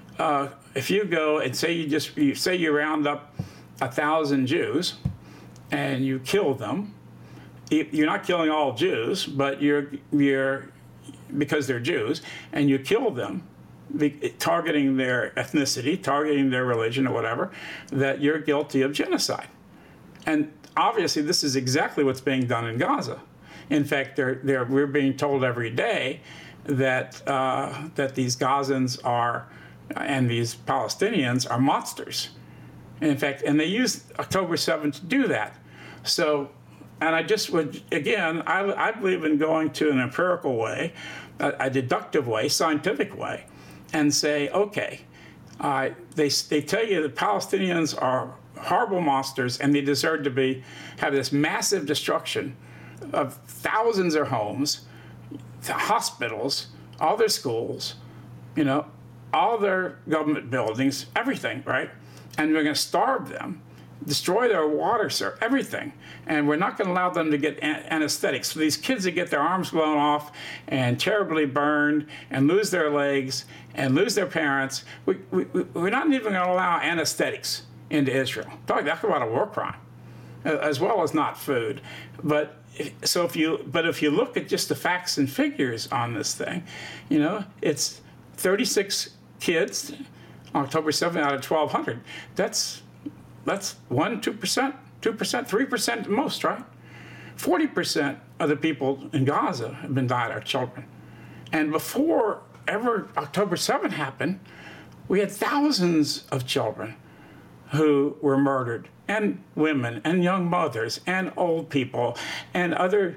go and say you round up 1,000 Jews and you kill them, you're not killing all Jews, but you're because they're Jews, and you kill them, targeting their ethnicity, targeting their religion or whatever, that you're guilty of genocide. And obviously, this is exactly what's being done in Gaza. In fact, we're being told every day that these Gazans and these Palestinians are monsters. In fact, and they used October 7th to do that. So, and I just would, again, I believe in going to an empirical way, a deductive way, scientific way, and say, okay, they tell you that Palestinians are horrible monsters and they deserve to have this massive destruction of thousands of homes, hospitals, all their schools, all their government buildings, everything, right? And we're going to starve them, destroy their water, everything. And we're not going to allow them to get anesthetics. So these kids that get their arms blown off and terribly burned and lose their legs and lose their parents, we're not even going to allow anesthetics into Israel. Talk about a war crime, as well as not food. But if you look at just the facts and figures on this thing, it's 36 kids, October 7th out of 1,200. That's 2%, 3% at most, right? 40% of the people in Gaza have been died are children. And before ever October 7th happened, we had thousands of children who were murdered, and women, and young mothers, and old people, and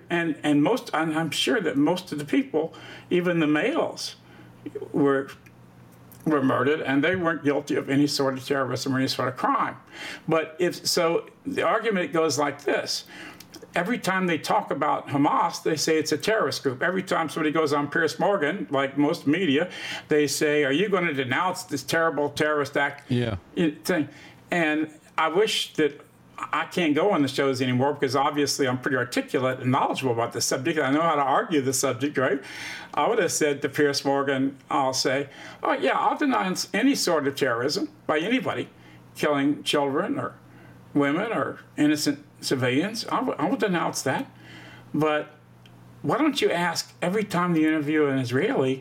I'm sure that most of the people, even the males, were murdered, and they weren't guilty of any sort of terrorism or any sort of crime. But the argument goes like this. Every time they talk about Hamas, they say it's a terrorist group. Every time somebody goes on Piers Morgan, like most media, they say, are you going to denounce this terrible terrorist act thing? And I wish that I can't go on the shows anymore because obviously I'm pretty articulate and knowledgeable about this subject. I know how to argue the subject, right? I would have said to Piers Morgan, I'll say, oh yeah, I'll denounce any sort of terrorism by anybody, killing children or women or innocent civilians. I will denounce that. But why don't you ask every time you interview an Israeli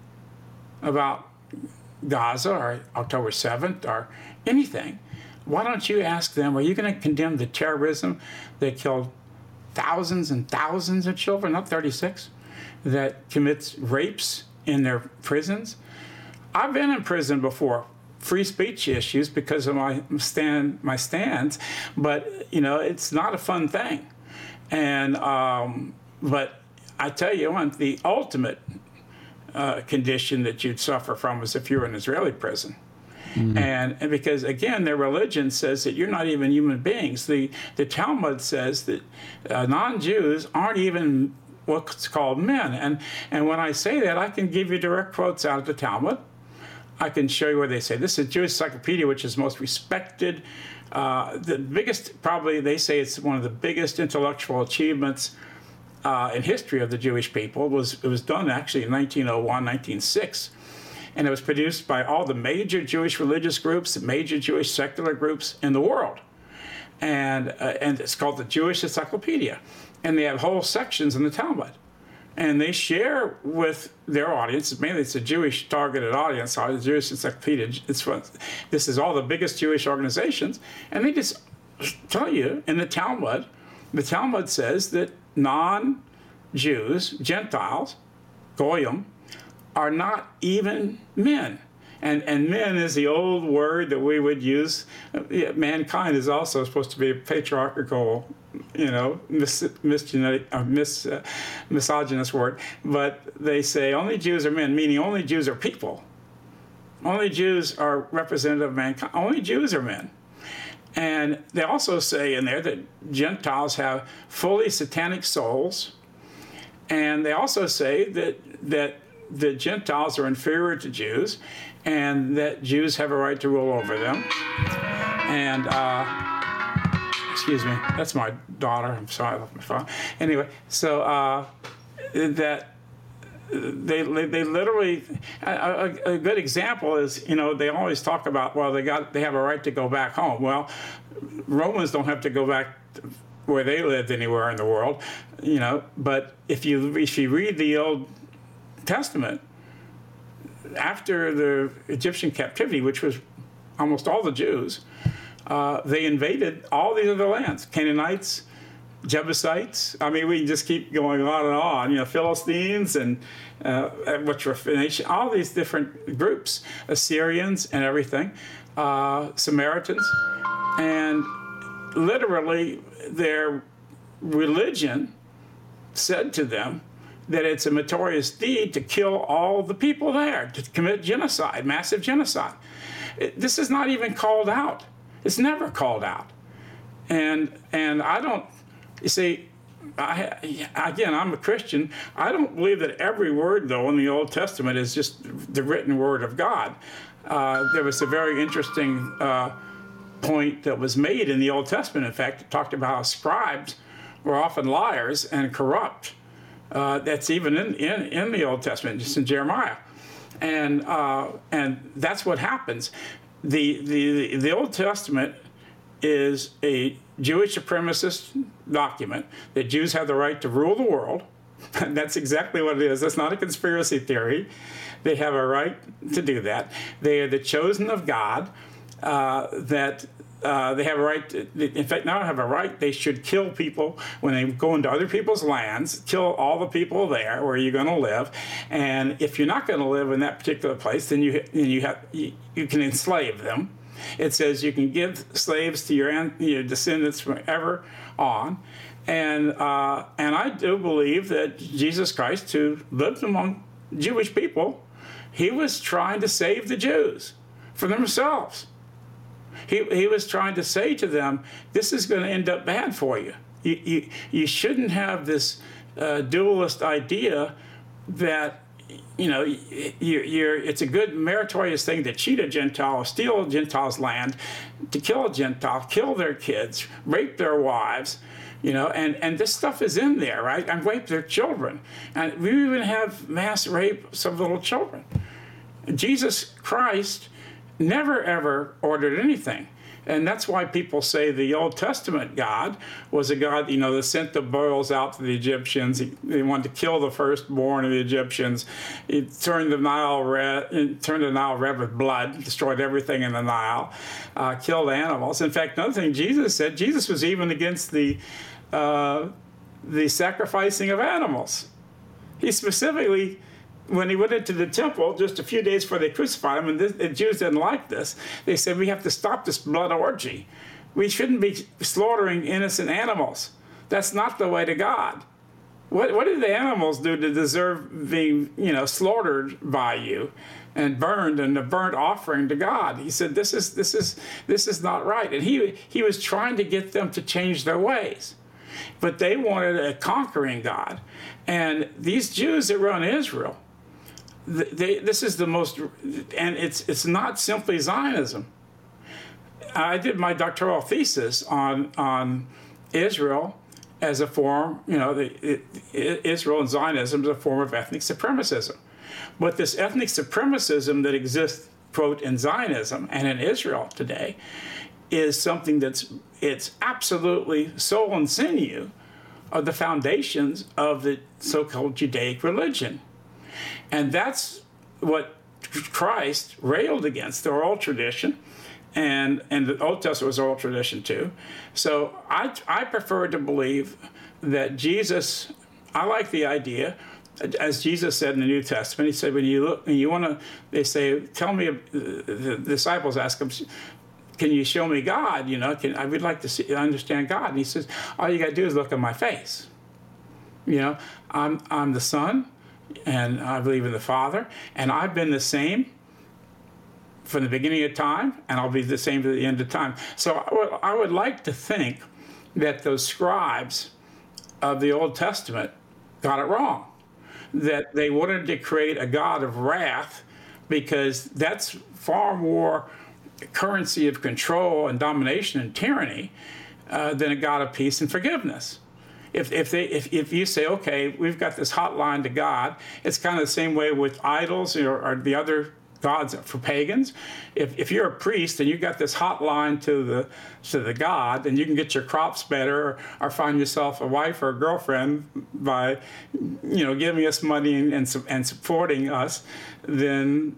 about Gaza or October 7th or anything, why don't you ask them, are you going to condemn the terrorism that killed thousands and thousands of children, not 36, that commits rapes in their prisons? I've been in prison before, free speech issues because of my stands, but it's not a fun thing. And but I tell you one, the ultimate condition that you'd suffer from is if you were in Israeli prison. And because, again, their religion says that you're not even human beings. The Talmud says that non-Jews aren't even what's called men. And when I say that, I can give you direct quotes out of the Talmud. I can show you where they say. This is Jewish Encyclopedia, which is most respected. The biggest, probably, they say it's one of the biggest intellectual achievements in history of the Jewish people. It was done, actually, in 1901, 1906. And it was produced by all the major Jewish religious groups, the major Jewish secular groups in the world. And it's called the Jewish Encyclopedia. And they have whole sections in the Talmud. And they share with their audience, mainly it's a Jewish targeted audience, the Jewish Encyclopedia. This is all the biggest Jewish organizations. And they just tell you in the Talmud says that non-Jews, Gentiles, Goyim, are not even men. And men is the old word that we would use. Mankind is also supposed to be a patriarchal, misogynist word. But they say only Jews are men, meaning only Jews are people. Only Jews are representative of mankind. Only Jews are men. And they also say in there that Gentiles have fully satanic souls. And they also say that Gentiles are inferior to Jews, and that Jews have a right to rule over them. And, excuse me, that's my daughter. I'm sorry, I left my phone. Anyway, so that they literally, a good example is, they always talk about, well, they have a right to go back home. Well, Romans don't have to go back where they lived anywhere in the world, but if you read the Old Testament, after the Egyptian captivity, which was almost all the Jews, they invaded all these other lands, Canaanites, Jebusites. I mean, we can just keep going on and on. Philistines and which were Phoenician, all these different groups, Assyrians and everything, Samaritans, and literally their religion said to them that it's a meritorious deed to kill all the people there, to commit genocide, massive genocide. This is not even called out. It's never called out. And I don't, you see, again, I'm a Christian. I don't believe that every word, though, in the Old Testament is just the written word of God. There was a very interesting point that was made in the Old Testament. In fact, it talked about how scribes were often liars and corrupt. That's even in the Old Testament, just in Jeremiah. And that's what happens. the Old Testament is a Jewish supremacist document that Jews have the right to rule the world. That's exactly what it is. That's not a conspiracy theory. They have a right to do that. They are the chosen of God. They have a right to, in fact, not have a right, they should kill people when they go into other people's lands, kill all the people there where you're going to live. And if you're not going to live in that particular place, then you can enslave them. It says you can give slaves to your descendants forever on. And I do believe that Jesus Christ, who lived among Jewish people, he was trying to save the Jews from themselves. He was trying to say to them, this is going to end up bad for you. You shouldn't have this dualist idea that, it's a good meritorious thing to cheat a Gentile, steal a Gentile's land, to kill a Gentile, kill their kids, rape their wives, and this stuff is in there, right? And rape their children. And we even have mass rape of little children. Jesus Christ never, ever ordered anything. And that's why people say the Old Testament God was a God, that sent the boils out to the Egyptians. He wanted to kill the firstborn of the Egyptians. He turned the Nile red with blood, destroyed everything in the Nile, killed animals. In fact, another thing Jesus said, Jesus was even against the sacrificing of animals. He specifically, when he went into the temple just a few days before they crucified him, and the Jews didn't like this, they said, we have to stop this blood orgy. We shouldn't be slaughtering innocent animals. That's not the way to God. What did the animals do to deserve being, slaughtered by you and burned and a burnt offering to God? He said, this is not right. And he was trying to get them to change their ways. But they wanted a conquering God. And these Jews that run Israel, this is the most, and it's not simply Zionism. I did my doctoral thesis on Israel as a form, Israel and Zionism as a form of ethnic supremacism. But this ethnic supremacism that exists, quote, in Zionism and in Israel today is something it's absolutely soul and sinew of the foundations of the so-called Judaic religion. And that's what Christ railed against, the oral tradition, and the Old Testament was oral tradition too. So I prefer to believe that Jesus, I like the idea, as Jesus said in the New Testament, he said, when you look and you want to, they say, tell me, the disciples ask him, can you show me God? I would like to understand God. And he says, all you got to do is look at my face. I'm the Son, and I believe in the Father, and I've been the same from the beginning of time, and I'll be the same to the end of time. So I would like to think that those scribes of the Old Testament got it wrong, that they wanted to create a God of wrath, because that's far more currency of control and domination and tyranny than a God of peace and forgiveness. If you say, okay, we've got this hotline to God, it's kind of the same way with idols or the other gods for pagans. If you're a priest and you've got this hotline to the God, and you can get your crops better or find yourself a wife or a girlfriend by giving us money and supporting us, then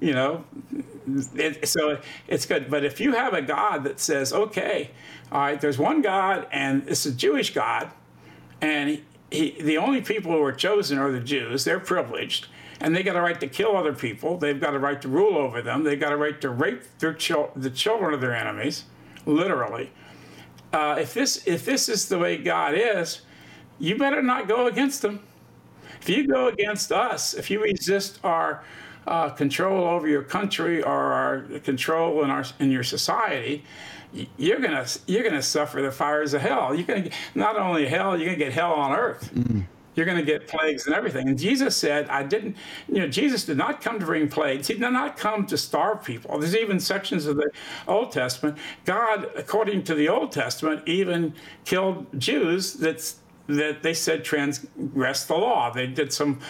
so it's good. But if you have a God that says, okay, all right, there's one God and it's a Jewish God, and the only people who are chosen are the Jews. They're privileged, and they got a right to kill other people. They've got a right to rule over them. They've got a right to rape the children of their enemies, literally. If this is the way God is, you better not go against them. If you go against us, if you resist our control over your country or our control in your society, you're gonna suffer the fires of hell. You're gonna not only hell, you're gonna get hell on earth. Mm-hmm. You're gonna get plagues and everything. And Jesus said, Jesus did not come to bring plagues. He did not come to starve people. There's even sections of the Old Testament. God, according to the Old Testament, even killed Jews that that they said transgressed the law. They did some,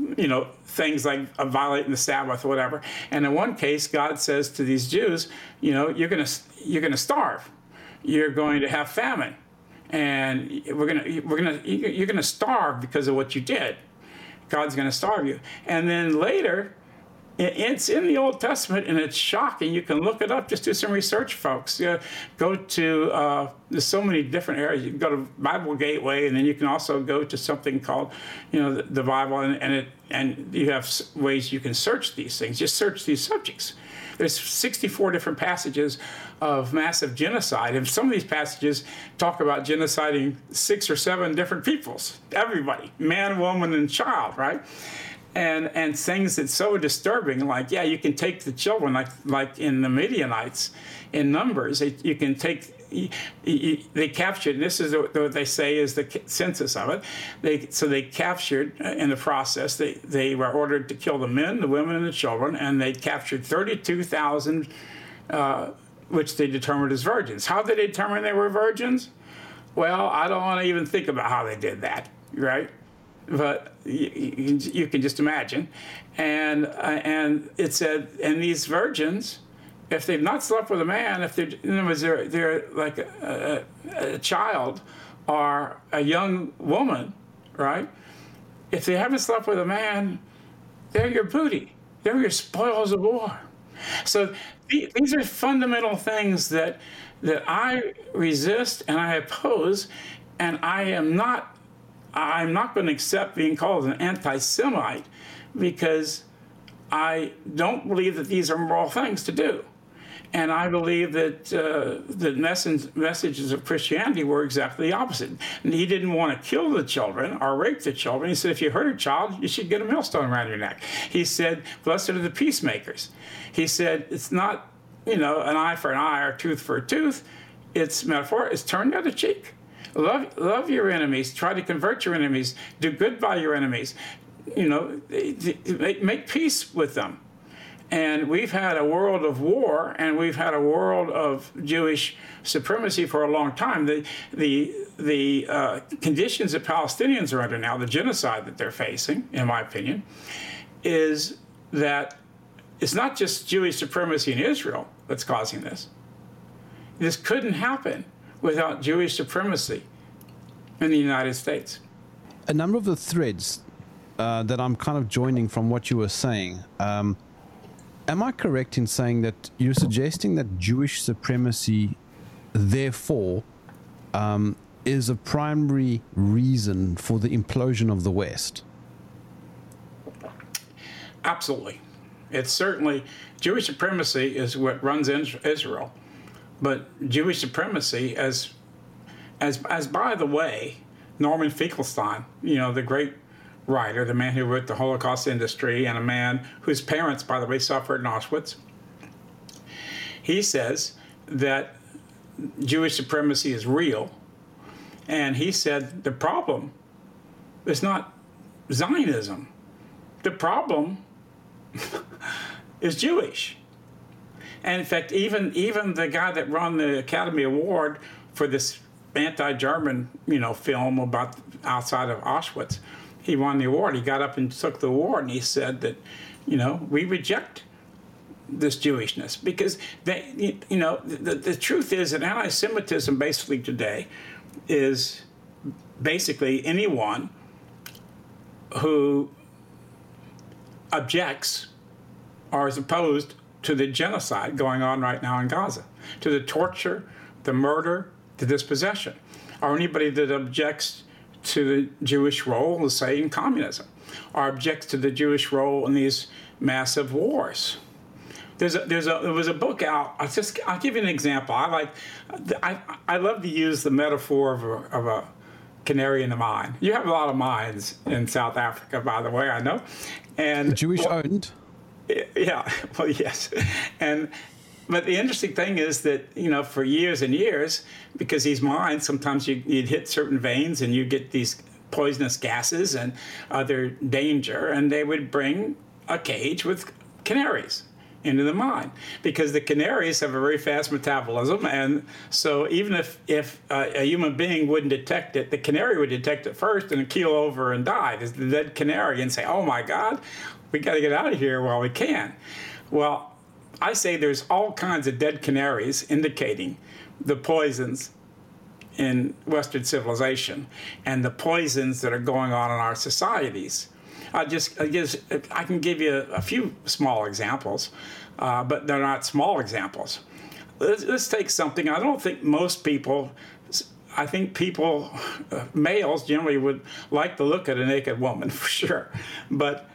things like violating the Sabbath or whatever. And in one case, God says to these Jews, you're gonna starve, you're going to have famine, and you're gonna starve because of what you did. God's gonna starve you. And then later, it's in the Old Testament, and it's shocking. You can look it up. Just do some research, folks. Go to, there's so many different areas. You can go to Bible Gateway, and then you can also go to something called, the Bible, and you have ways you can search these things. Just search these subjects. There's 64 different passages of massive genocide, and some of these passages talk about genociding 6 or 7 different peoples, everybody, man, woman, and child, right? And things that's so disturbing, like, you can take the children, like in the Midianites, in Numbers, you can take, they captured, and this is what they say is the census of it. They captured, in the process, they were ordered to kill the men, the women, and the children, and they captured 32,000, which they determined as virgins. How did they determine they were virgins? Well, I don't want to even think about how they did that, right? But you can just imagine. And it said, and these virgins, if they've not slept with a man, if they're, in other words, they're like a child or a young woman, right? If they haven't slept with a man, they're your booty. They're your spoils of war. So these are fundamental things that I resist and I oppose, and I'm not going to accept being called an anti-Semite, because I don't believe that these are moral things to do. And I believe that the messages of Christianity were exactly the opposite. And he didn't want to kill the children or rape the children. He said, if you hurt a child, you should get a millstone around your neck. He said, blessed are the peacemakers. He said, it's not, an eye for an eye or tooth for a tooth. It's metaphor. It's turn the other cheek. Love your enemies. Try to convert your enemies. Do good by your enemies. Make peace with them. And we've had a world of war, and we've had a world of Jewish supremacy for a long time. The conditions that Palestinians are under now, the genocide that they're facing, in my opinion, is that it's not just Jewish supremacy in Israel that's causing this. This couldn't happen without Jewish supremacy in the United States. A number of the threads that I'm kind of joining from what you were saying, am I correct in saying that you're suggesting that Jewish supremacy, therefore, is a primary reason for the implosion of the West? Absolutely. It's certainly, Jewish supremacy is what runs Israel. But Jewish supremacy, as by the way, Norman Finkelstein, the great writer, the man who wrote The Holocaust Industry, and a man whose parents, by the way, suffered in Auschwitz, he says that Jewish supremacy is real. And he said the problem is not Zionism. The problem is Jewish. And in fact, even the guy that won the Academy Award for this anti-German, film about outside of Auschwitz, he won the award. He got up and took the award, and he said that, we reject this Jewishness because the truth is that anti-Semitism basically today is basically anyone who objects or is opposed to the genocide going on right now in Gaza, to the torture, the murder, the dispossession, or anybody that objects to the Jewish role, let's say, in communism, or objects to the Jewish role in these massive wars. There was a book out. I'll give you an example. I love to use the metaphor of a canary in the mine. You have a lot of mines in South Africa, by the way, I know. And Jewish owned. Yeah, well, yes. But the interesting thing is that, for years and years, because these mines, sometimes you'd hit certain veins and you get these poisonous gases and other danger, and they would bring a cage with canaries into the mind, because the canaries have a very fast metabolism, and so even if a human being wouldn't detect it, the canary would detect it first and keel over and die. There's the dead canary, and say, "Oh my God, we got to get out of here while we can." Well, I say there's all kinds of dead canaries indicating the poisons in Western civilization and the poisons that are going on in our societies. I can give you a few small examples, but they're not small examples. Let's take something. I don't think most people, I think people, males generally would like to look at a naked woman for sure, but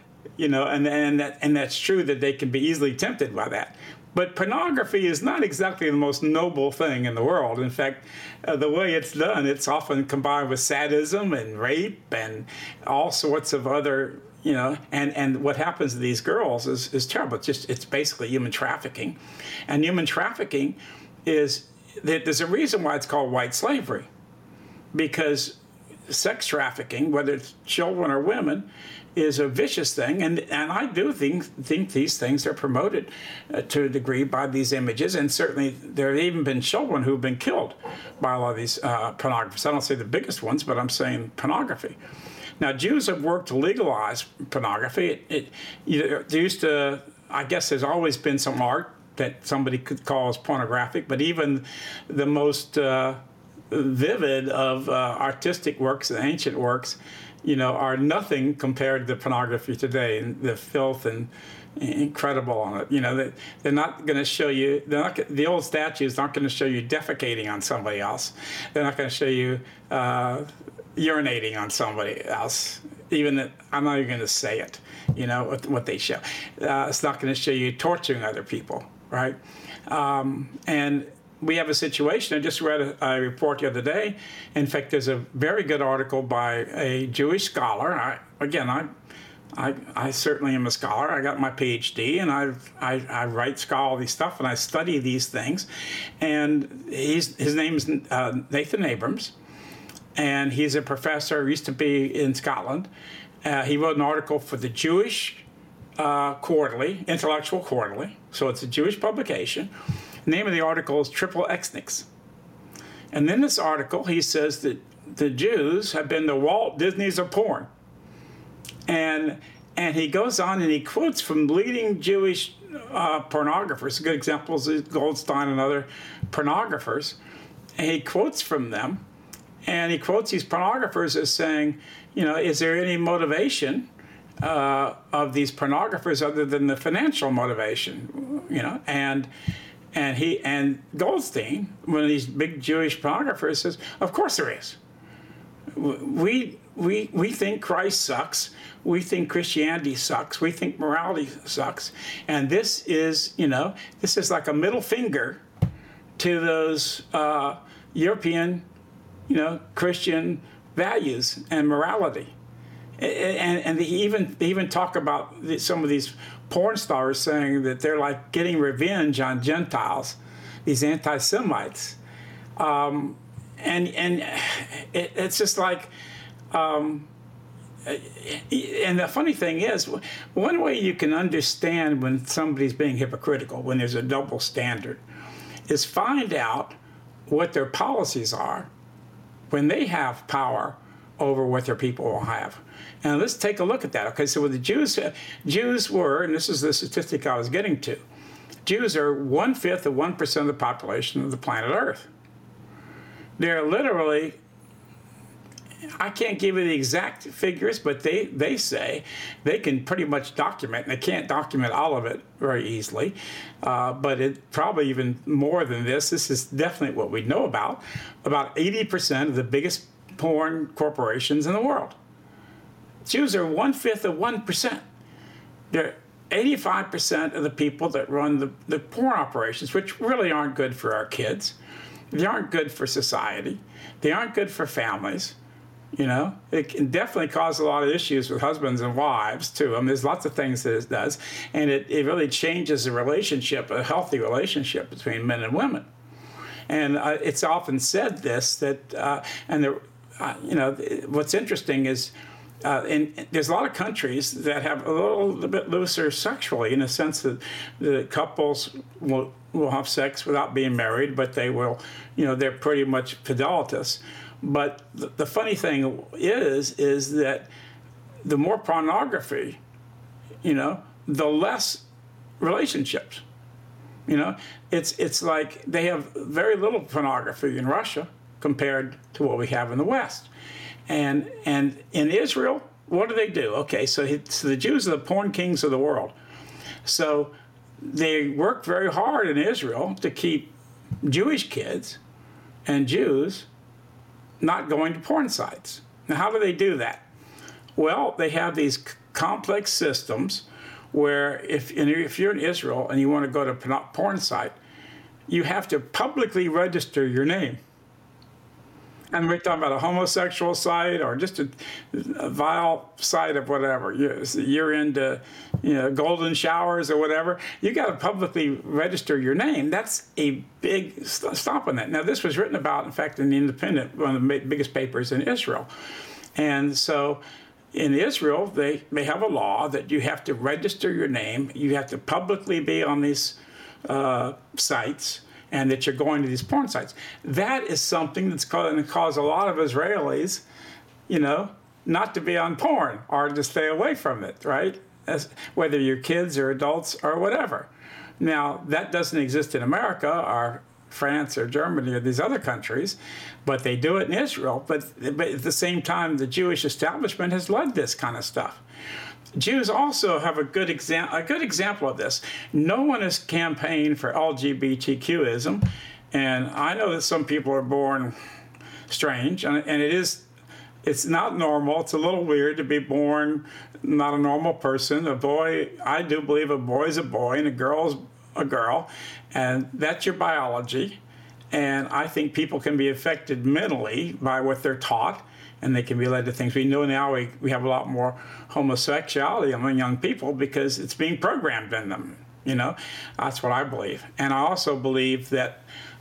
and that's true that they can be easily tempted by that. But pornography is not exactly the most noble thing in the world. In fact, the way it's done, it's often combined with sadism and rape and all sorts of other, and what happens to these girls is terrible. It's basically human trafficking. And human trafficking there's a reason why it's called white slavery, because sex trafficking, whether it's children or women, is a vicious thing, and I do think these things are promoted to a degree by these images, and certainly there have even been children who've been killed by a lot of these pornographers. I don't say the biggest ones, but I'm saying pornography. Now, Jews have worked to legalize pornography. There used to, I guess there's always been some art that somebody could call as pornographic, but even the most vivid of artistic works, the ancient works, are nothing compared to pornography today, and the filth and incredible on it. They're not going to show you. The old statues aren't going to show you defecating on somebody else. They're not going to show you urinating on somebody else. I'm not even going to say it. What they show. It's not going to show you torturing other people, right? And we have a situation. I just read a report the other day. In fact, there's a very good article by a Jewish scholar. I certainly am a scholar. I got my PhD, and I write scholarly stuff, and I study these things. And his name is Nathan Abrams, and he's a professor. He used to be in Scotland. He wrote an article for the Jewish Quarterly, Intellectual Quarterly. So it's a Jewish publication. The name of the article is Triple Xnix. And in this article, he says that the Jews have been the Walt Disneys of porn. And he goes on and he quotes from leading Jewish pornographers. Good examples is Goldstein and other pornographers. And he quotes from them. And he quotes these pornographers as saying, is there any motivation of these pornographers other than the financial motivation? And Goldstein, one of these big Jewish pornographers, says, "Of course there is. We think Christ sucks. We think Christianity sucks. We think morality sucks. And this is like a middle finger to those European, Christian values and morality." And they even talk about some of these porn stars saying that they're like getting revenge on Gentiles, these anti-Semites, and it's just like, and the funny thing is, one way you can understand when somebody's being hypocritical, when there's a double standard, is find out what their policies are when they have power over what their people will have. And let's take a look at that. Okay, so with the Jews were, and this is the statistic I was getting to, Jews are 1/5 of 1% of the population of the planet Earth. They're literally, I can't give you the exact figures, but they say they can pretty much document, and they can't document all of it very easily, but it probably even more than this. This is definitely what we know about 80% of the biggest porn corporations in the world. Jews are 1/5 of 1%. They're 85% of the people that run the porn operations, which really aren't good for our kids. They aren't good for society. They aren't good for families. It can definitely cause a lot of issues with husbands and wives too. I mean, there's lots of things that it does, and it really changes the relationship, a healthy relationship between men and women. And it's often said this, that what's interesting is and there's a lot of countries that have a little bit looser sexually, in the sense that the couples will have sex without being married, but they will, they're pretty much fidelitous. But the funny thing is that the more pornography, the less relationships. It's like they have very little pornography in Russia compared to what we have in the West. And in Israel, what do? Okay, so the Jews are the porn kings of the world. So they work very hard in Israel to keep Jewish kids and Jews not going to porn sites. Now, how do they do that? Well, they have these complex systems where if you're in Israel and you want to go to a porn site, you have to publicly register your name. And we're talking about a homosexual site or just a vile site of whatever. You're into golden showers or whatever. You got to publicly register your name. That's a big stop on that. Now, this was written about, in fact, in The Independent, one of the biggest papers in Israel. And so in Israel, they have a law that you have to register your name. You have to publicly be on these sites, and that you're going to these porn sites. That is something that's going to cause a lot of Israelis, not to be on porn or to stay away from it, right? Whether you're kids or adults or whatever. Now, that doesn't exist in America or France or Germany or these other countries, but they do it in Israel. But at the same time, the Jewish establishment has led this kind of stuff. Jews also have a good example of this. No one has campaigned for LGBTQism, and I know that some people are born strange, and it's not normal. It's a little weird to be born not a normal person. A boy, I do believe a boy is a boy and a girl's a girl, and that's your biology. And I think people can be affected mentally by what they're taught, and they can be led to things. We know now we have a lot more homosexuality among young people because it's being programmed in them. That's what I believe. And I also believe that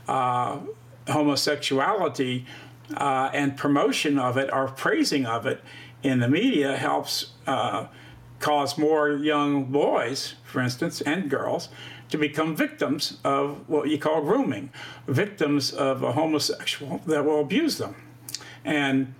homosexuality and promotion of it or praising of it in the media helps cause more young boys, for instance, and girls to become victims of what you call grooming, victims of a homosexual that will abuse them. And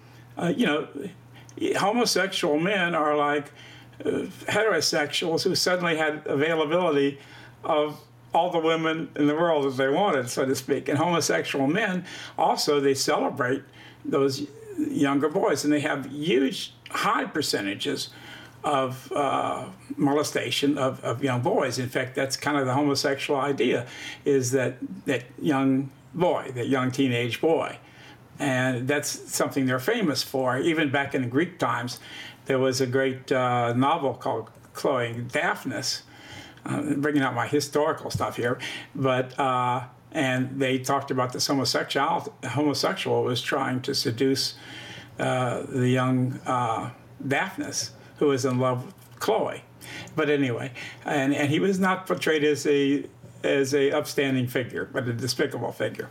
homosexual men are like heterosexuals who suddenly had availability of all the women in the world that they wanted, so to speak. And homosexual men also, they celebrate those younger boys, and they have huge, high percentages of molestation of young boys. In fact, that's kind of the homosexual idea, is that young boy, that young teenage boy. And that's something they're famous for. Even back in the Greek times, there was a great novel called Chloe Daphnis, bringing out my historical stuff here, but and they talked about this homosexual was trying to seduce the young Daphnis, who was in love with Chloe. But anyway, and he was not portrayed as a upstanding figure, but a despicable figure.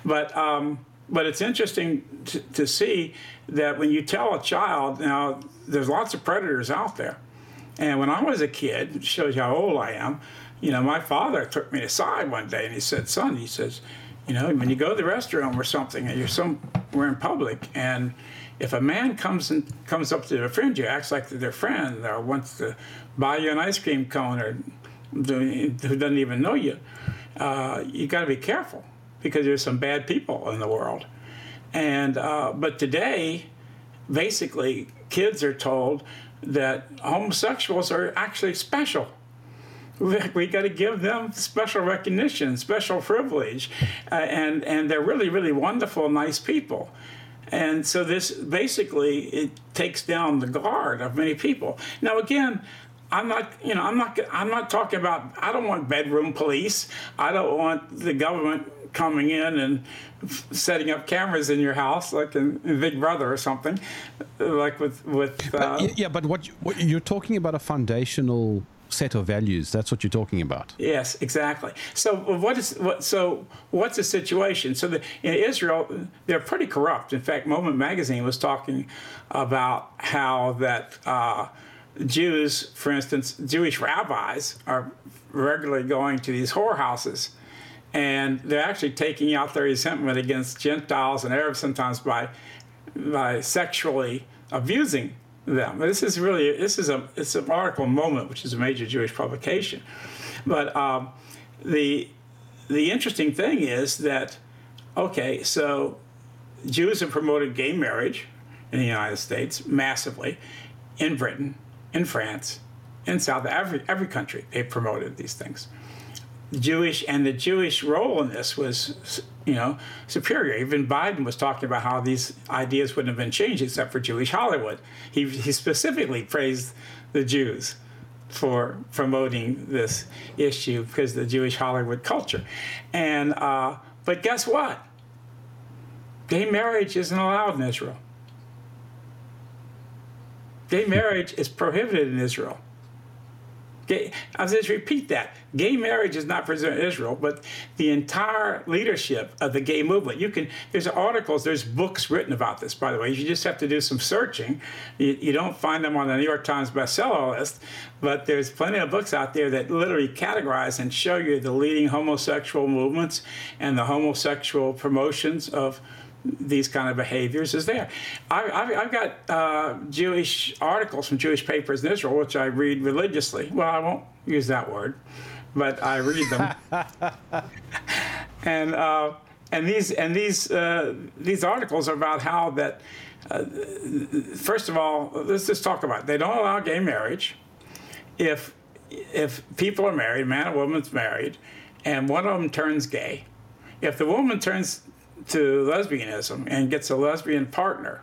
But it's interesting to see that when you tell a child, now there's lots of predators out there. And when I was a kid, it shows you how old I am, my father took me aside one day and he said, son, he says, when you go to the restroom or something and you're somewhere in public, and if a man comes up to a friend, you acts like they're their friend or wants to buy you an ice cream cone or who doesn't even know you, you got to be careful, because there's some bad people in the world. And but today, basically, kids are told that homosexuals are actually special. We got to give them special recognition, special privilege, and they're really, really wonderful, nice people. And so this basically, it takes down the guard of many people. Now, again, I'm not talking about, I don't want bedroom police. I don't want the government coming in and setting up cameras in your house, like in Big Brother or something, like with. But what you're talking about a foundational set of values. That's what you're talking about. Yes, exactly. So what's the situation? So in Israel, they're pretty corrupt. In fact, Moment Magazine was talking about how that Jews, for instance, Jewish rabbis are regularly going to these whorehouses, and they're actually taking out their resentment against Gentiles and Arabs sometimes by sexually abusing them. It's an article in Moment, which is a major Jewish publication. But the interesting thing is that, okay, so Jews have promoted gay marriage in the United States massively, in Britain, in France, in every country they've promoted these things. The Jewish role in this was, superior. Even Biden was talking about how these ideas wouldn't have been changed except for Jewish Hollywood. He specifically praised the Jews for promoting this issue because of the Jewish Hollywood culture. And but guess what? Gay marriage isn't allowed in Israel. Gay marriage is prohibited in Israel. I'll just repeat that. Gay marriage is not presented in Israel, but the entire leadership of the gay movement. There's articles, there's books written about this, by the way. You just have to do some searching. You don't find them on the New York Times bestseller list, but there's plenty of books out there that literally categorize and show you the leading homosexual movements and the homosexual promotions of these kind of behaviors is there. I've got Jewish articles from Jewish papers in Israel, which I read religiously. Well, I won't use that word, but I read them. and these articles are about how that. First of all, let's just talk about it. They don't allow gay marriage. If people are married, man and woman's married, and one of them turns gay, if the woman turns to lesbianism and gets a lesbian partner,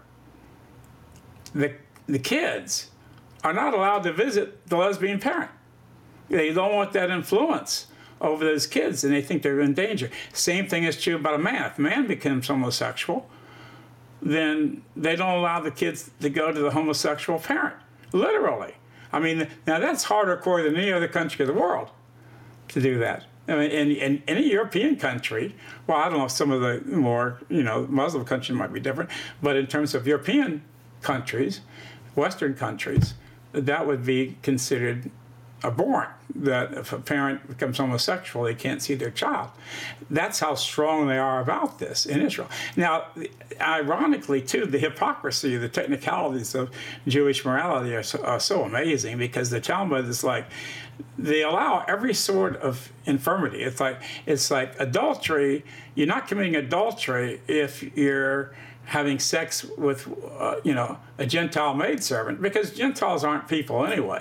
the kids are not allowed to visit the lesbian parent. They don't want that influence over those kids, and they think they're in danger. Same thing is true about a man. If a man becomes homosexual, then they don't allow the kids to go to the homosexual parent, literally. I mean, now that's harder core than any other country in the world to do that. I mean, in any European country, well, I don't know if some of the more, Muslim countries might be different, but in terms of European countries, Western countries, that would be considered abhorrent, that if a parent becomes homosexual, they can't see their child. That's how strong they are about this in Israel. Now, ironically, too, the hypocrisy, the technicalities of Jewish morality are so amazing, because the Talmud is like, they allow every sort of infirmity. It's like adultery. You're not committing adultery if you're having sex with, a Gentile maidservant, because Gentiles aren't people anyway.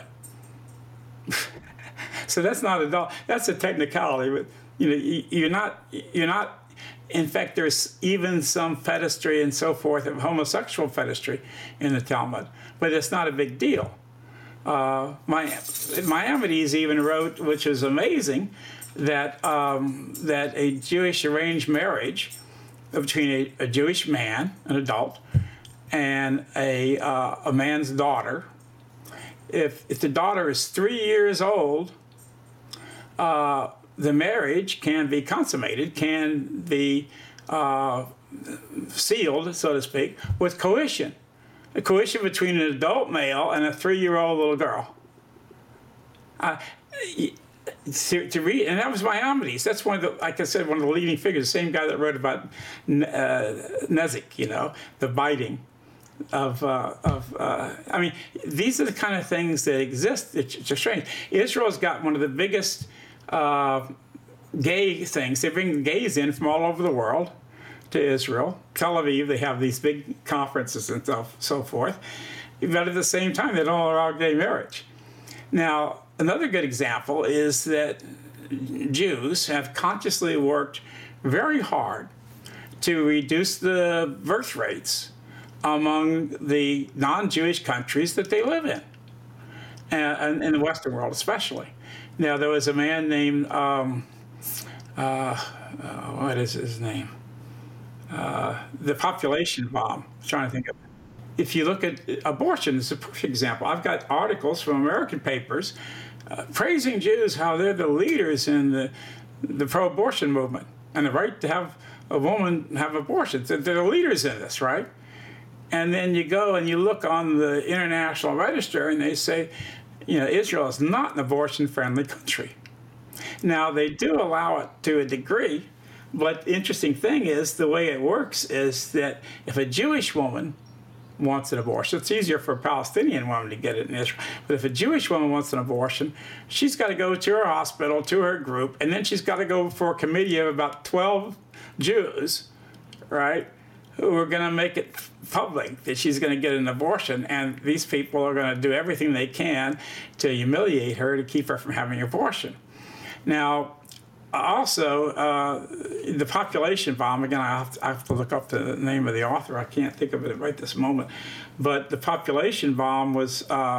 So that's not adult. That's a technicality. But you're not. In fact, there's even some fetishry and so forth of homosexual fetishry in the Talmud, but it's not a big deal. Maimonides even wrote, which is amazing, that that a Jewish arranged marriage between a Jewish man, an adult, and a man's daughter, if the daughter is 3 years old, the marriage can be consummated, can be sealed, so to speak, with coition. A coition between an adult male and a 3-year-old little girl. To read, and that was Maimonides. That's one of the, like I said, one of the leading figures. The same guy that wrote about Nezik, the biting of. I mean, these are the kind of things that exist. It's strange. Israel's got one of the biggest gay things. They bring gays in from all over the world to Israel. Tel Aviv, they have these big conferences and so forth. But at the same time, they don't allow gay marriage. Now, another good example is that Jews have consciously worked very hard to reduce the birth rates among the non-Jewish countries that they live in, and in the Western world especially. Now, there was a man named, what is his name? The population bomb. I'm trying to think of it. If you look at abortion, it's a perfect example. I've got articles from American papers praising Jews, how they're the leaders in the pro-abortion movement and the right to have a woman have abortions. They're the leaders in this, right? And then you go and you look on the International Register and they say, Israel is not an abortion-friendly country. Now, they do allow it to a degree, but the interesting thing is the way it works is that if a Jewish woman wants an abortion, it's easier for a Palestinian woman to get it in Israel. But if a Jewish woman wants an abortion, she's got to go to her hospital, to her group, and then she's got to go before a committee of about 12 Jews, right, who are going to make it public that she's going to get an abortion. And these people are going to do everything they can to humiliate her to keep her from having an abortion. Now, also, the population bomb, again, I have to look up the name of the author. I can't think of it right this moment. But the population bomb was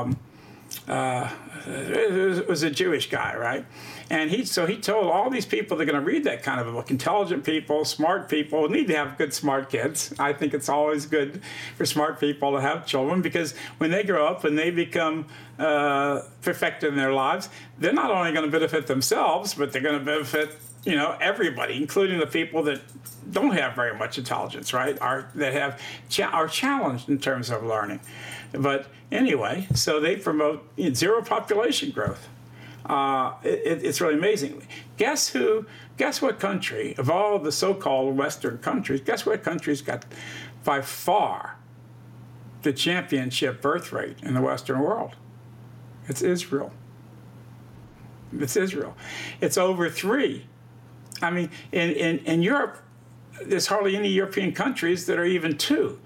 a Jewish guy, right? And he told all these people they're going to read that kind of a book. Intelligent people, smart people, need to have good smart kids. I think it's always good for smart people to have children because when they grow up and they become perfected in their lives, they're not only going to benefit themselves, but they're going to benefit everybody, including the people that don't have very much intelligence, right? Are challenged in terms of learning. But anyway, so they promote zero population growth. It's really amazing. Guess what country, of all the so-called Western countries, guess what country's got by far the championship birth rate in the Western world? It's Israel. It's Israel. It's over 3. I mean, in Europe, there's hardly any European countries that are even 2.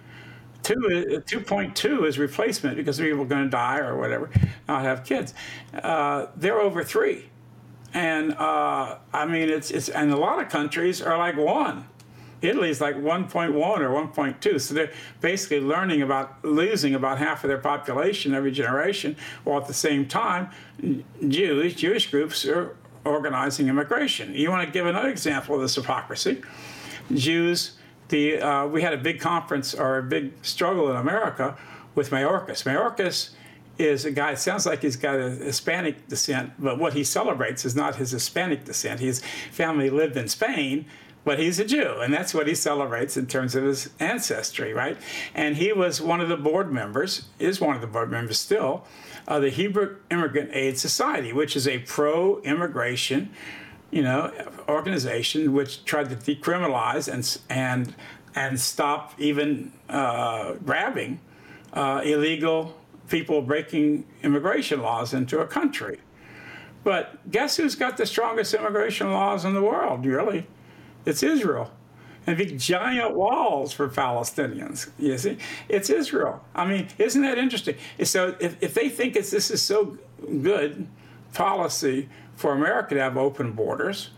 2.2 is replacement because people are going to die or whatever, not have kids. They're over 3. And I mean, it's and a lot of countries are like 1. Italy's like 1.1 or 1.2. So they're basically losing about half of their population every generation, while at the same time, Jewish groups are organizing immigration. You want to give another example of this hypocrisy? Jews, we had a big conference or a big struggle in America with Mayorkas. Mayorkas is a guy, it sounds like he's got a Hispanic descent, but what he celebrates is not his Hispanic descent. His family lived in Spain, but he's a Jew, and that's what he celebrates in terms of his ancestry, right? And he was one of the board members, is one of the board members still, of the Hebrew Immigrant Aid Society, which is a pro-immigration, organization which tried to decriminalize and stop even grabbing illegal people breaking immigration laws into a country. But guess who's got the strongest immigration laws in the world, really? It's Israel. And big giant walls for Palestinians, you see? It's Israel. I mean, isn't that interesting? So if they think this is so good policy for America to have open borders,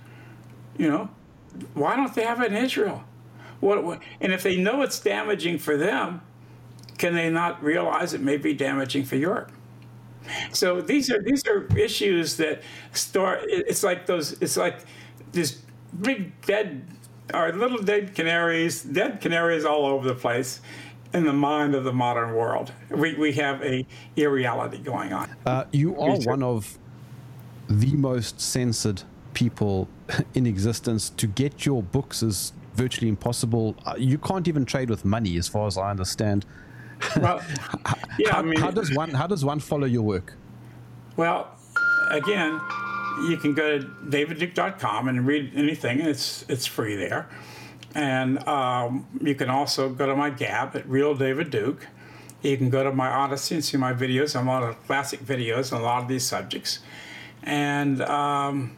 why don't they have it in Israel? And if they know it's damaging for them, can they not realize it may be damaging for Europe? So these are issues that start. It's like this big little dead canaries all over the place in the mind of the modern world. We have a irreality going on. You are one of the most censored people in existence. To get your books is virtually impossible. You can't even trade with money, as far as I understand. Well, yeah. How does one follow your work? Well, again, you can go to davidduke.com and read anything. It's free there, and you can also go to my Gab at Real David Duke. You can go to my Odyssey and see my videos. I'm on classic videos on a lot of these subjects, and I'm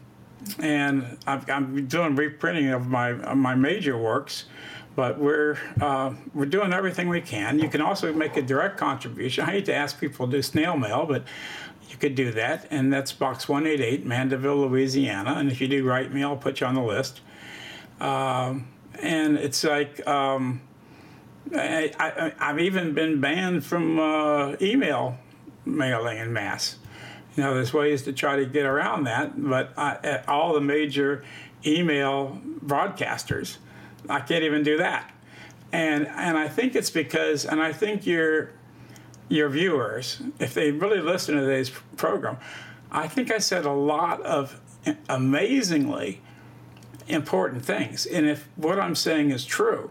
doing reprinting of my major works. But we're doing everything we can. You can also make a direct contribution. I hate to ask people to do snail mail, but you could do that. And that's Box 188, Mandeville, Louisiana. And if you do write me, I'll put you on the list. And it's like I've even been banned from email mailing en masse. There's ways to try to get around that. But at all the major email broadcasters, I can't even do that, and I think it's because, and I think your viewers, if they really listen to today's program, I think I said a lot of amazingly important things. And if what I'm saying is true,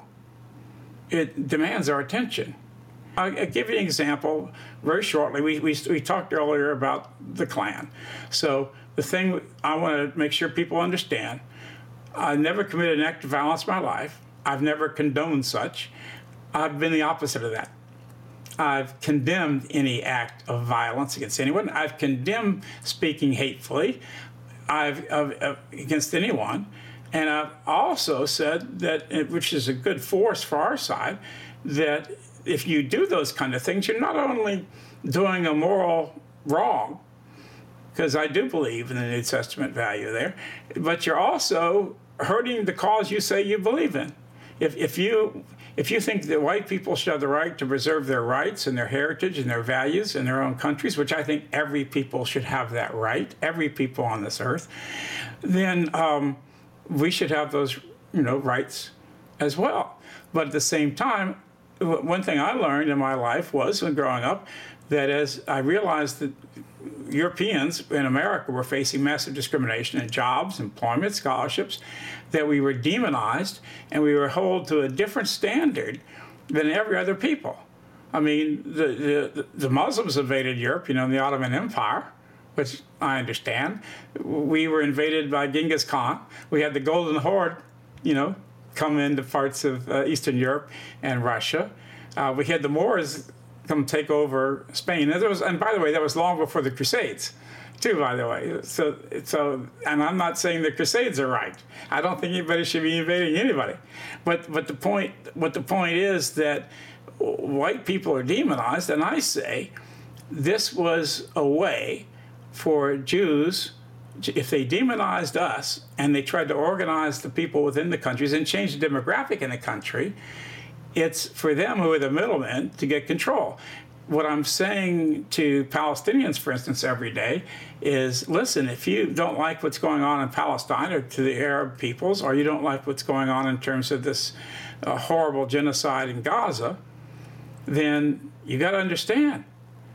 it demands our attention. I'll give you an example very shortly. We talked earlier about the Klan. So the thing I want to make sure people understand, I never committed an act of violence in my life. I've never condoned such. I've been the opposite of that. I've condemned any act of violence against anyone. I've condemned speaking hatefully against anyone. And I've also said that, which is a good force for our side, that if you do those kind of things, you're not only doing a moral wrong, because I do believe in the New Testament value there, but you're also hurting the cause you say you believe in. If you think that white people should have the right to preserve their rights and their heritage and their values in their own countries, which I think every people should have that right, every people on this earth, then we should have those, rights as well. But at the same time, one thing I learned in my life was, when growing up, that as I realized that Europeans in America were facing massive discrimination in jobs, employment, scholarships, that we were demonized and we were held to a different standard than every other people. I mean, the Muslims invaded Europe, in the Ottoman Empire, which I understand. We were invaded by Genghis Khan. We had the Golden Horde, come into parts of Eastern Europe and Russia. We had the Moors come take over Spain. And by the way, that was long before the Crusades, too, by the way. So, and I'm not saying the Crusades are right. I don't think anybody should be invading anybody. But the point is that white people are demonized, and I say this was a way for Jews, if they demonized us and they tried to organize the people within the countries and change the demographic in the country, it's for them, who are the middlemen, to get control. What I'm saying to Palestinians, for instance, every day is, listen, if you don't like what's going on in Palestine or to the Arab peoples, or you don't like what's going on in terms of this horrible genocide in Gaza, then you got to understand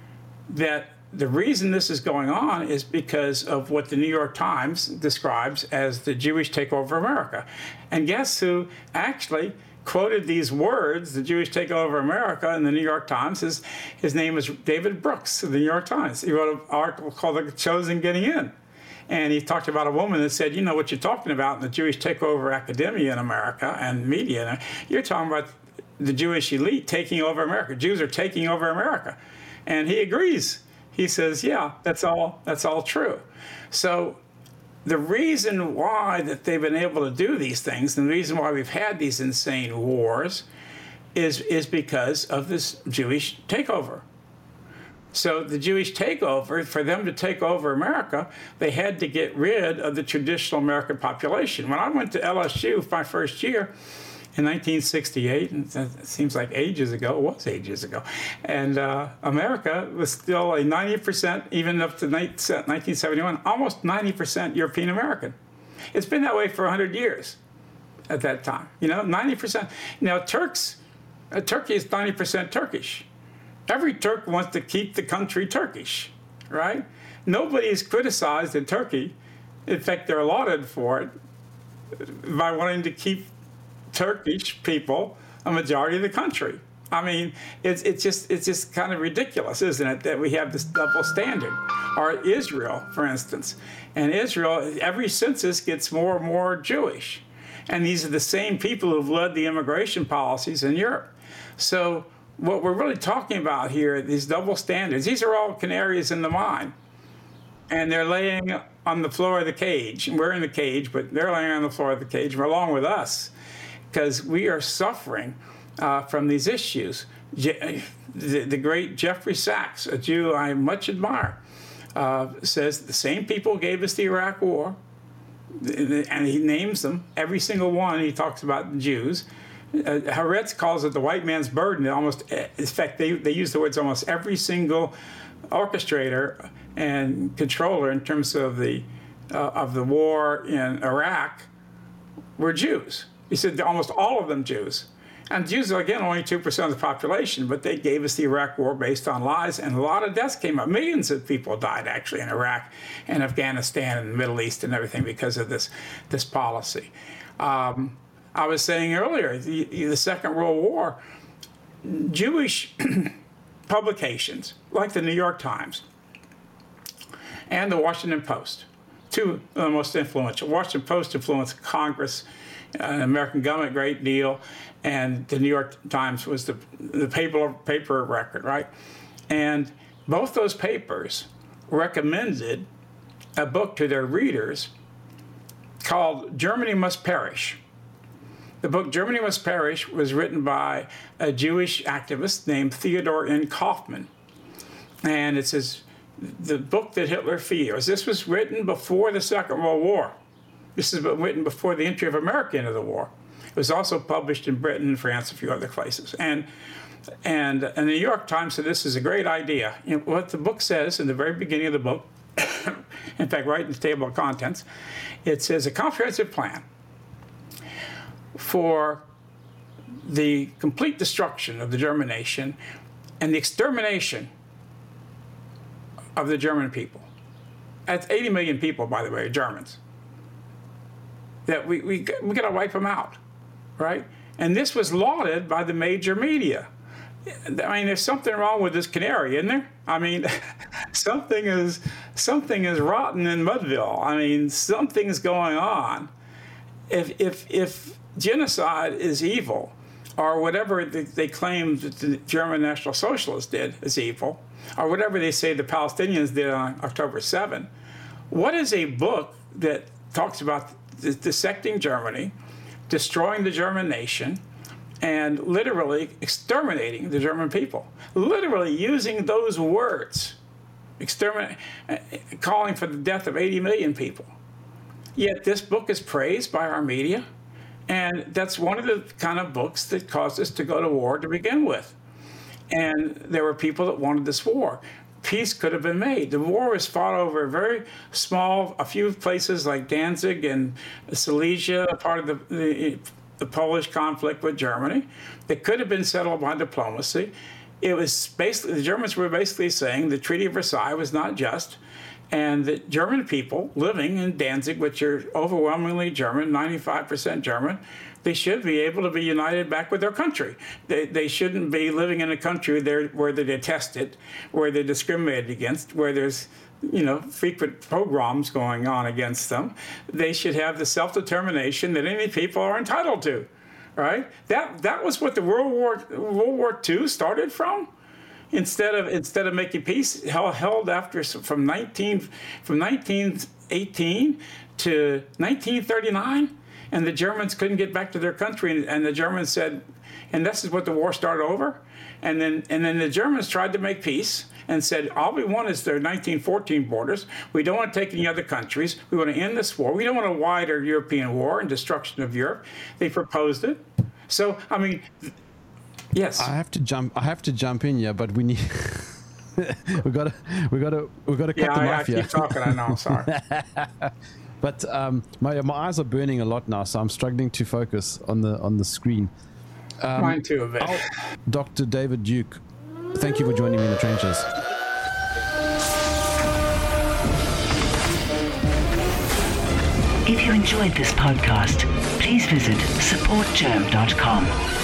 that the reason this is going on is because of what the New York Times describes as the Jewish takeover of America. And guess who actually quoted these words, the Jewish takeover of America, in the New York Times? His name is David Brooks of the New York Times. He wrote an article called The Chosen Getting In. And he talked about a woman that said, what you're talking about in the Jewish takeover academia in America and media, you're talking about the Jewish elite taking over America. Jews are taking over America. And he agrees. He says, yeah, that's all true. So the reason why that they've been able to do these things, and the reason why we've had these insane wars, is because of this Jewish takeover. So the Jewish takeover, for them to take over America, they had to get rid of the traditional American population. When I went to LSU my first year in 1968, and it seems like ages ago, it was ages ago, and America was still a 90%, even up to 1971, almost 90% European American. It's been that way for 100 years at that time, 90%. Now, Turkey is 90% Turkish. Every Turk wants to keep the country Turkish, right? Nobody is criticized in Turkey. In fact, they're lauded for it by wanting to keep Turkish people a majority of the country. I mean, it's just kind of ridiculous, isn't it, that we have this double standard? Or Israel, for instance. And Israel, every census gets more and more Jewish. And these are the same people who've led the immigration policies in Europe. So what we're really talking about here, these double standards, these are all canaries in the mine. And they're laying on the floor of the cage. We're in the cage, but they're laying on the floor of the cage along with us, because we are suffering from these issues. The great Jeffrey Sachs, a Jew I much admire, says the same people gave us the Iraq War, and he names them, every single one. He talks about the Jews. Haaretz calls it the white man's burden. In fact, they use the words almost every single orchestrator and controller in terms of the war in Iraq were Jews. He said almost all of them Jews. And Jews are, again, only 2% of the population, but they gave us the Iraq War based on lies, and a lot of deaths came up. Millions of people died, actually, in Iraq and Afghanistan and the Middle East and everything because of this policy. I was saying earlier, the Second World War, Jewish publications like the New York Times and the Washington Post, two of the most influential. Washington Post influenced Congress, American government a great deal, and the New York Times was the paper of record, right? And both those papers recommended a book to their readers called Germany Must Perish. The book Germany Must Perish was written by a Jewish activist named Theodor N. Kaufman. And it says, the book that Hitler fears. This was written before the Second World War. This is written before the entry of America into the war. It was also published in Britain, France, a few other places. And the New York Times said this is a great idea. You know, what the book says in the very beginning of the book, in fact, right in the table of contents, it says a comprehensive plan for the complete destruction of the German nation and the extermination of the German people. That's 80 million people, by the way, are Germans. That we got to wipe them out, right? And this was lauded by the major media. I mean, there's something wrong with this canary, isn't there? I mean, something is rotten in Mudville. I mean, something's going on. If genocide is evil, or whatever they claim that the German National Socialists did is evil, or whatever they say the Palestinians did on October 7, what is a book that talks about dissecting Germany, destroying the German nation, and literally exterminating the German people? Literally using those words, calling for the death of 80 million people. Yet this book is praised by our media, and that's one of the kind of books that caused us to go to war to begin with. And there were people that wanted this war. Peace could have been made. The war was fought over a few places like Danzig and Silesia, part of the Polish conflict with Germany. That could have been settled by diplomacy. It was basically, the Germans were basically saying the Treaty of Versailles was not just, and the German people living in Danzig, which are overwhelmingly German, 95% German, they should be able to be united back with their country. They shouldn't be living in a country where they're detested, where they're discriminated against, where there's frequent pogroms going on against them. They should have the self-determination that any people are entitled to, right? That was what the World War II started from. Instead of making peace, held after from 1918 to 1939, and the Germans couldn't get back to their country, and the Germans said, and this is what the war started over, and then the Germans tried to make peace and said, all we want is their 1914 borders. We don't want to take any other countries. We want to end this war. We don't want a wider European war and destruction of Europe. They proposed it. So I mean. Yes. I have to jump in here, but we need we gotta cut them off here. I keep talking, I know, sorry. But my eyes are burning a lot now, so I'm struggling to focus on the screen. Mine too, a bit. Dr. David Duke, thank you for joining me in the trenches. If you enjoyed this podcast, please visit supportgerm.com.